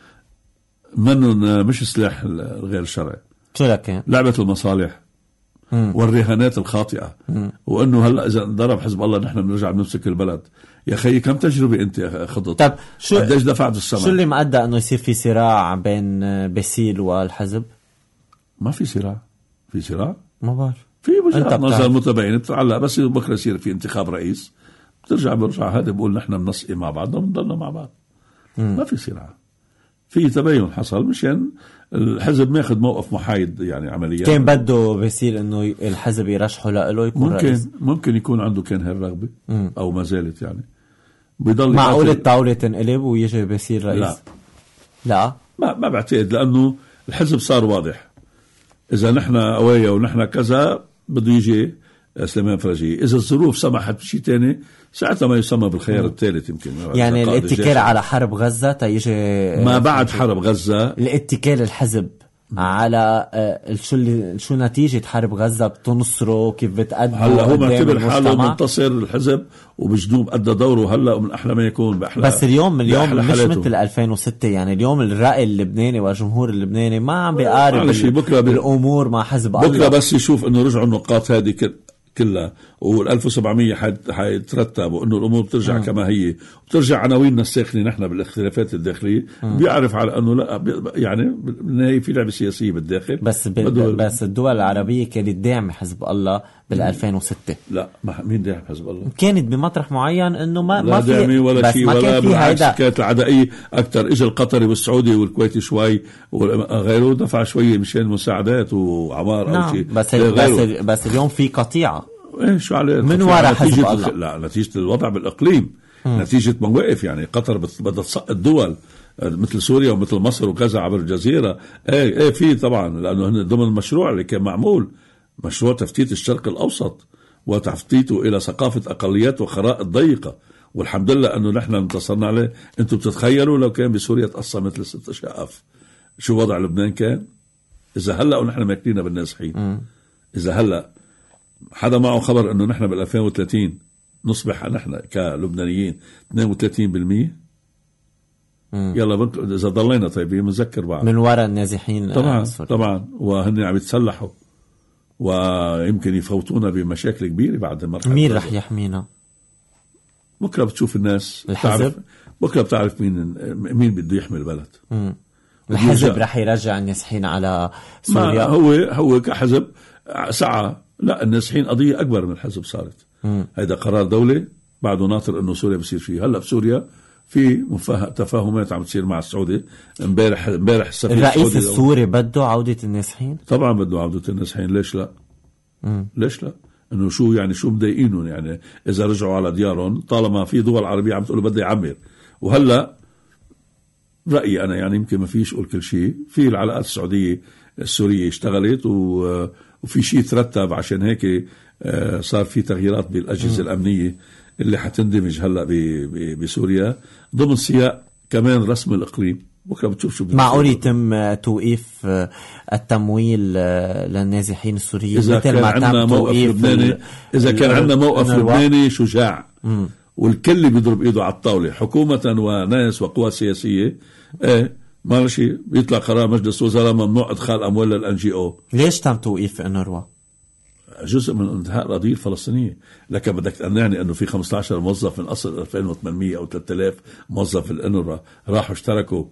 منهم مش سلاح الغير شرعي. شو لك؟ لعبة المصالح مم. والرهانات الخاطئة. مم. وانه هلا اذا ضرب حزب الله نحن بنرجع بنمسك البلد. يا خيي كم تجربة انت خضت؟ طب شو قديش دفعت السماء؟ شو اللي مؤدى انه يصير في صراع بين باسيل والحزب؟ ما في صراع. في صراع؟ ما بعرف. في وجهات نظر متباينة بتتعلق. بس بكره يصير في انتخاب رئيس بترجع برجع هذا بقول نحن بنسقي مع بعضنا وبنضلنا مع بعض. مم. ما في صراع. في تباين حصل مشان الحزب ما ياخذ موقف محايد. يعني عمليا كان بده بيصير انه الحزب يرشحه له يكون ممكن رئيس. ممكن يكون عنده كان هالرغبة او ما زالت. يعني بيضل معقول الطاولة تنقلب ويجي بيصير رئيس؟ لا لا ما ما بعتقد. لانه الحزب صار واضح. اذا نحن قوية ونحن كذا بده يجي سليمان فرجي. إذا الظروف سمحت بشيء تاني ساعتها ما يسمى بالخيار الثالث يمكن. يعني الاتكال على حرب غزة تيجي ما بعد حرب غزة. الاتكال الحزب على شو اللي شو نتيجة حرب غزة بتنصره كيف بتقدم. هلا هو معتبر حاله منتصر الحزب وبجنوب أدى دوره هلا ومن أحلى ما يكون بأحلى. بس اليوم اليوم مش مثل ألفين وستة. يعني اليوم الرأي اللبناني والجمهور اللبناني ما عم بيقارب الأمور مع حزب الله. بكرة بس يشوف إنه رجعوا النقاط هذه كلها وال1700 حيترتب وانه الامور بترجع م. كما هي وبترجع عناويننا الساخنه نحن بالاختلافات الداخليه. م. بيعرف على انه لا يعني بالنهايه في لعبه سياسيه بالداخل. بس بال... بس الدول العربيه كانت داعمه حزب الله بال2006. لا ما مين داعم حزب الله؟ كانت بمطرح معين انه ما لا ما في داعمه ولا شيء ولا بالعكس هيدا... كانت العدائيه اكثر. اجى القطري والسعودي والكويتي شوي وغيره دفع شويه مشان مساعدات وعمار نعم. او شيء. بس بس بس اليوم في قطيعه ايه شو عليه من وراء حزب الله. لا نتيجة الوضع بالإقليم. م. نتيجة مواقف. يعني قطر بدها تسقط دول مثل سوريا ومثل مصر وكذا عبر الجزيرة. ايه ايه في طبعا لأنه هن ضمن المشروع اللي كان معمول مشروع تفتيت الشرق الأوسط وتفتيته إلى ثقافة أقليات وخرائط ضيقة. والحمد لله أنه نحن انتصرنا عليه. أنتم بتتخيلوا لو كان بسوريا تقصى مثل ست شقف شو وضع لبنان كان؟ إذا هلأ ونحن ماكلين بالنازحين. إذا هلأ حدا معه خبر انه نحن بال2030 نصبح نحن كلبنانيين اثنين وثلاثين بالمئة. يلا بنك اذا ضلينا طيبين بنذكر بعض من وراء النازحين. طبعا طبعا وهن عم يتسلحوا ويمكن يفوتونا بمشاكل كبيره بعد المرحله. مين رح يحمينا؟ بكره بتشوف الناس الحزب. بكره بتعرف مين مين بده يحمي البلد. مم. الحزب رح يرجع النازحين على سوريا. هو هو كحزب سعى. لا النازحين قضيه اكبر من الحزب صارت. هذا قرار دولة بعده ناطر انه سوريا بصير فيه. هلا بسوريا في تفاهمات عم تصير مع السعودية. امبارح امبارح السفير الرئيس السوري بده عودة النازحين. طبعا بده عودة النازحين. ليش لا؟ مم. ليش لا؟ انه شو يعني شو مضايقينهم يعني اذا رجعوا على ديارهم طالما في دول عربية عم تقول بده يعمر. وهلا رأيي انا يعني يمكن ما فيش اقول كل شيء. في العلاقات السعودية السورية اشتغلت و... وفي شيء ترتب عشان هيك صار في تغييرات بالأجهزة الأمنية اللي حتندمج هلأ بسوريا ضمن سياق كمان رسم الإقليم. بكرة بتشوف شو معقول يتم توقيف التمويل للنازحين السوريين إذا كان عندنا موقف لبناني. إذا كان عندنا موقف لبناني شجاع مم. والكل بيضرب إيده على الطاولة حكومة وناس وقوى سياسية. إيه ماشي بيطلع قرار مجلس وزراء ممنوع إدخال أموال للأن جي أو. ليش تم توقيف أنروا؟ جزء من انتهاء القضية الفلسطينية. لكن بدك تقنعني أنه في خمسة عشر موظف من أصل ألفين وثمانمئة أو ثلاثة آلاف موظف في الأنروا راحوا اشتركوا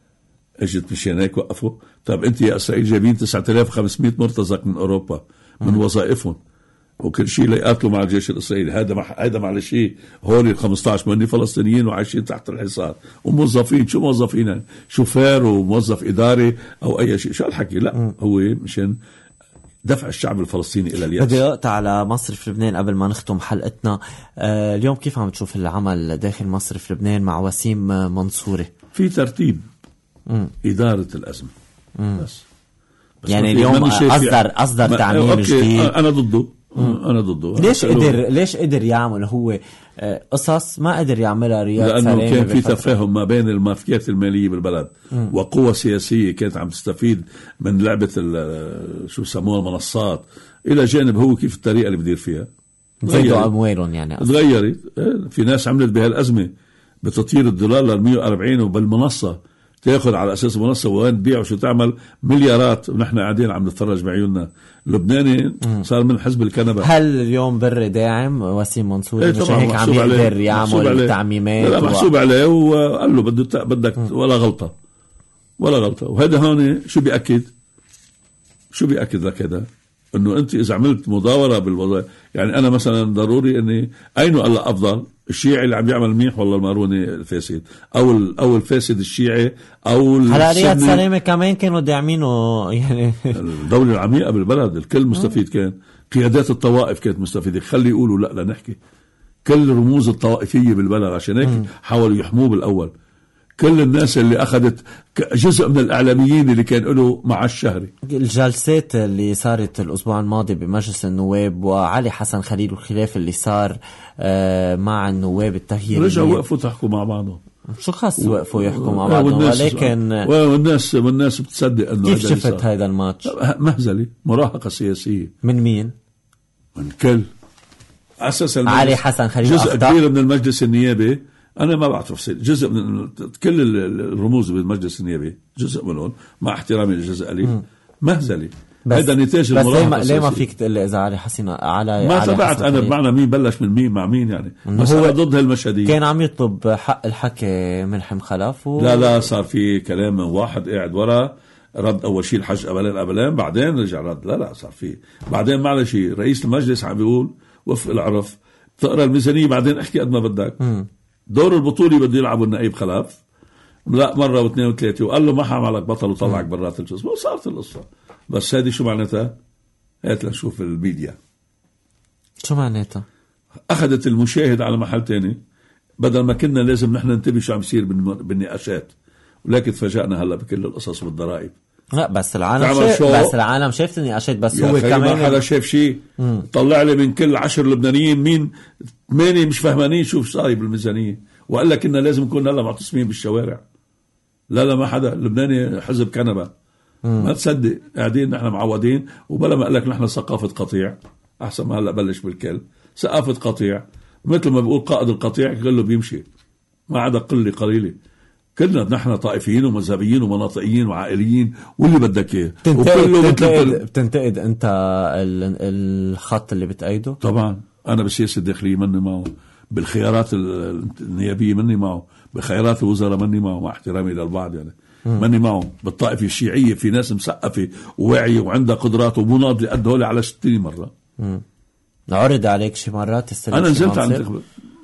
اجت مشان هيك وقفوا. طب أنت يا إسرائيل جايبين تسعة آلاف وخمسمئة مرتزق من أوروبا من وظائفهم وكل شيء ليقاتلوا مع الجيش الإسرائيلي. هذا مع هذا معلش شيء هول ال خمسة عشر مني فلسطينيين وعايشين تحت الحصار وموظفين. شو موظفين؟ شوفير وموظف إداري أو أي شيء. شو الحكي؟ لا هو مشان دفع الشعب الفلسطيني إلى اليأس. بدي أقطع على مصرف لبنان قبل ما نختم حلقتنا. آه اليوم كيف عم تشوف العمل داخل مصرف لبنان مع وسيم منصوري؟ في ترتيب مم. إدارة الأزمة بس. بس يعني اليوم أصدر أصدر تعميم جديد. أنا ضده. أنا ضده. ليش قدر ليش قدر يعمل هو قصص ما قدر يعملها رياض سلامة؟ لأنه كان في تفاهم ما بين المافيات المالية بالبلد م. وقوة سياسية كانت عم تستفيد من لعبة شو يسموها المنصات إلى جانب هو كيف الطريقة اللي بدير فيها زيدوا أموالهم يعني تغيرت. في ناس عملت بهالأزمة بتطير الدولار للمية وأربعين وبالمنصة تاخذ على أساس منصة وين تبيع وشو تعمل مليارات ونحن قاعدين عم نتفرج بعيوننا. لبناني صار من حزب الكنبة. هل اليوم بر داعم وسيم منصوري؟ مش هيك عم يقدر يعمل تعميمات؟ لا محسوب و... عليه وقال له بدك بدك ولا غلطة ولا غلطة. وهذا هون شو بيأكد شو بيأكد لك هذا انه انت اذا عملت مداورة بالوظائف. يعني انا مثلا ضروري اني اينه قال افضل الشيعي اللي عم يعمل منيح والله الماروني الفاسد او او الفاسد الشيعي او هلا رياض سلامة كمان كانوا داعمينه يعني الدولة العميقة بالبلد الكل مستفيد كان. قيادات الطوائف كانت مستفيدة. خلي يقولوا لا لا نحكي كل رموز الطائفية بالبلد عشان هيك حاولوا يحموه بالاول. كل الناس اللي أخذت جزء من الإعلاميين اللي كان له مع الشهري. الجلسات اللي صارت الأسبوع الماضي بمجلس النواب وعلي حسن خليل والخلاف اللي صار مع النواب التغيير رجعوا وقفوا تحكوا مع بعضهم. شو خاص وقفوا يحكوا مع بعضهم؟ ولكن والناس والناس بتصدق انه كيف شفت هذا الماتش؟ مهزلة مراهقة سياسية من مين؟ من كل أساس علي حسن خليل جزء أخطأ. كبير من المجلس النيابي أنا ما بعرف تفصيل. جزء من كل الرموز بالمجلس النيابي جزء منهم مع احترامي للجزء قليل مهزلة. هذا نتاج المراهقة. بس ليه ما فيك تقول لي إذا علي حسن على ما تبعت أنا بمعنى مين بلش من مين مع مين يعني. بس هو ضد هالمشهدية. كان عم يطلب حق الحكي ملحم خلف و... لا لا صار في كلام من واحد قاعد ورا رد أول شيء الحج قبلين قبلين بعدين رجع رد. لا لا صار في بعدين معلش شيء رئيس المجلس عم بيقول وفق العرف تقرأ الميزانية بعدين احكي قد ما بدك. م. دور البطولي بده يلعبوا النقيب خلاف لا مرة واثنين وثلاثة وقال له ما حعملك بطل وطلعك برات الجزء وصارت القصة. بس هذه شو معناتها؟ هات لنشوف الميديا شو معناتها. أخذت المشاهد على محل تاني بدل ما كنا لازم نحن ننتبه شو عم يصير بالنقاشات ولكن تفاجأنا هلا بكل القصص والضرائب. لا بس العالم شايف بس العالم شايف النقاشات بس هو كمان ما حدا شايف شيء. طلع لي من كل عشر لبنانيين مين ثمانية مش فهمانين شو صاير بالميزانية وقال لك إننا لازم نكون هلا معتصمين بالشوارع. لا لا ما حدا لبناني حزب كنبة. مم. ما تصدق قاعدين نحن معودين وبلا ما قال لك نحن ثقافة قطيع أحسن ما هلا بلش بالكل ثقافة قطيع مثل ما بيقول قائد القطيع كله بيمشي، ما عدا قلة قليلة. كلنا نحن طائفيين ومذهبيين ومناطقيين وعائليين واللي بدك اياه. بتنتقد بتنتقد انت الخط اللي بتأيده؟ طبعا انا بالسياسة الداخلية مني معه، بالخيارات النيابية مني معه، بخيارات الوزراء مني معه، مع احترامي للبعض يعني مني معه. بالطائفة الشيعية في ناس مسقفة وواعية وعندها قدرات ومناضلة قد هولي على ستين مرة. مم. عرض عليك شي مرات تستلم؟ انا نزلت على الانتخابات،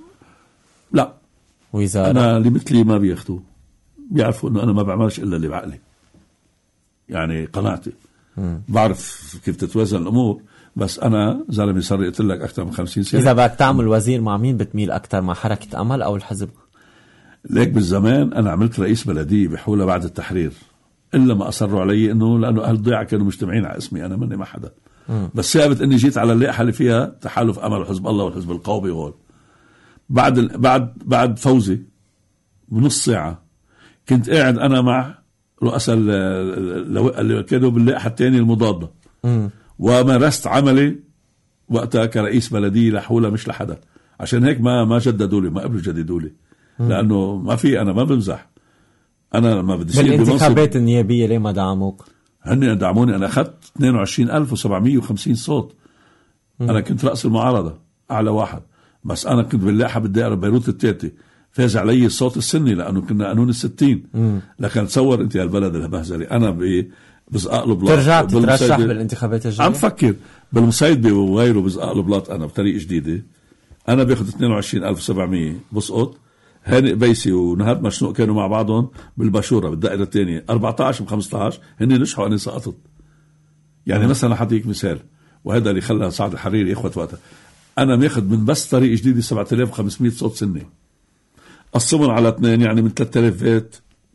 لا وزارة. انا اللي مثلي ما بياخدوه، بيعرفوا انه انا ما بعملش الا اللي بعقلي، يعني قناعتي. مم. بعرف كيف تتوازن الامور، بس انا زلمه صار قلت لك اكثر من خمسين سنه. اذا بدك تعمل وزير مع مين بتميل اكثر، مع حركه امل او الحزب؟ ليك بالزمان انا عملت رئيس بلديه بحوله بعد التحرير، الا ما اصروا علي انه لانه اهل الضيعه كانوا مجتمعين على اسمي، انا مني مع حدا. مم. بس ثابت اني جيت على اللائحه اللي فيها تحالف امل وحزب الله والحزب القومي هول. بعد ال... بعد بعد فوزي بنص ساعه كنت قاعد انا مع رؤساء اللي كانوا باللائحه الثانيه المضاده، مم. ومارست عملي وقتها كرئيس بلديه لحوله مش لحدا. عشان هيك ما ما جددوا لي، ما قبلوا يجددوا لي، لانه ما في، انا ما بمزح. انا لما بدي اصير بالانتخابات النيابيه ليه ما دعموك؟ هن دعموني. انا اخذت اثنين وعشرين ألف وسبعمية وخمسين صوت. مم. انا كنت راس المعارضه اعلى واحد، بس انا كنت باللائحه بالدائره بيروت الثالثه، فاز علي الصوت السني لانه كنا قانون الستين. مم. لكن تصور انت هالبلد المهزلي، انا ب بزقاق البلاط. ترجع تترشح بالانتخابات الجايه؟ عم فكر بالمصيدة وغيره بزقاق البلاط انا بطريقه جديده. انا باخذ اثنين وعشرين ألف وسبعمية بسقط. هاني قبيسي ونهاد مشنوق كانوا مع بعضهم بالباشوره بالدائره الثانيه أربعة عشر بخمسة عشر، هن نجحوا اني سقطت. يعني مم. مثلا حديك مثال، وهذا اللي خلى سعد الحريري اخوة وقتها، انا ماخذ من بس طريق جديد سبعة آلاف وخمسمية صوت سنه، قسمهم على اثنين يعني من ثلاثة آلاف فات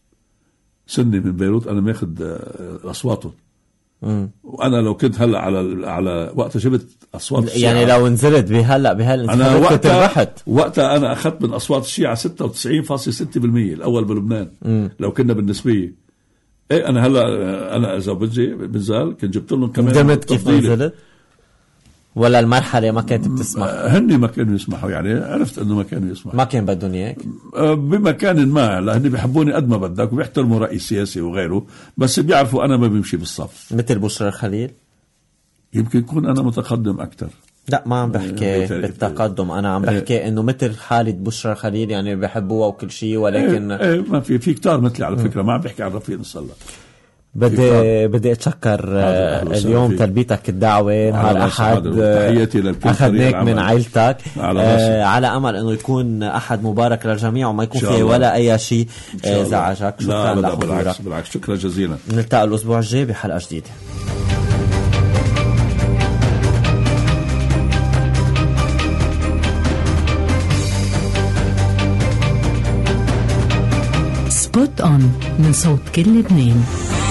سنه من بيروت انا ماخذ اصواتهم. وانا لو كنت هلا على على وقت جبت اصوات الشيعة، يعني لو نزلت بهلا بهالانتخابات كنت ربحت. وقتها انا اخذت من اصوات الشيعة ستة وتسعين فاصلة ستة بالمية الاول بلبنان. مم. لو كنا بالنسبيه ايه انا هلا انا اذا بجي بنزال كنت جبت لهم كمان. ندمت كيف نزلت ولا المرحله ما كانت بتسمح؟ هني ما كانوا يسمحوا، يعني عرفت انه ما كانوا يسمحوا، ما كان بدهم اياك بمكان ما، لأني بيحبوني قد ما بدك وبيحترموا رأي سياسي وغيره، بس بيعرفوا أنا ما بمشي بالصف. مثل بشرى الخليل يمكن يكون أنا متقدم أكتر. لا ما عم بحكي بالتقدم، أنا عم بحكي إنه مثل حالة بشرى الخليل، يعني بيحبوها وكل شيء، ولكن ايه ايه ما في في كتار مثلي على فكرة. ما عم بحكي عن رفيق نصلا. بدي بدي اتشكر اليوم تلبيتك الدعوه نهار احد، اخذناك من عائلتك على, آه على امل انه يكون احد مبارك للجميع وما يكون فيه ولا اي شيء زعجك. شكرا لك. بالعكس بالعكس شكرا جزيلا. نلتقي الاسبوع الجاي بحلقه جديده. سبوت اون من صوت كل لبنان.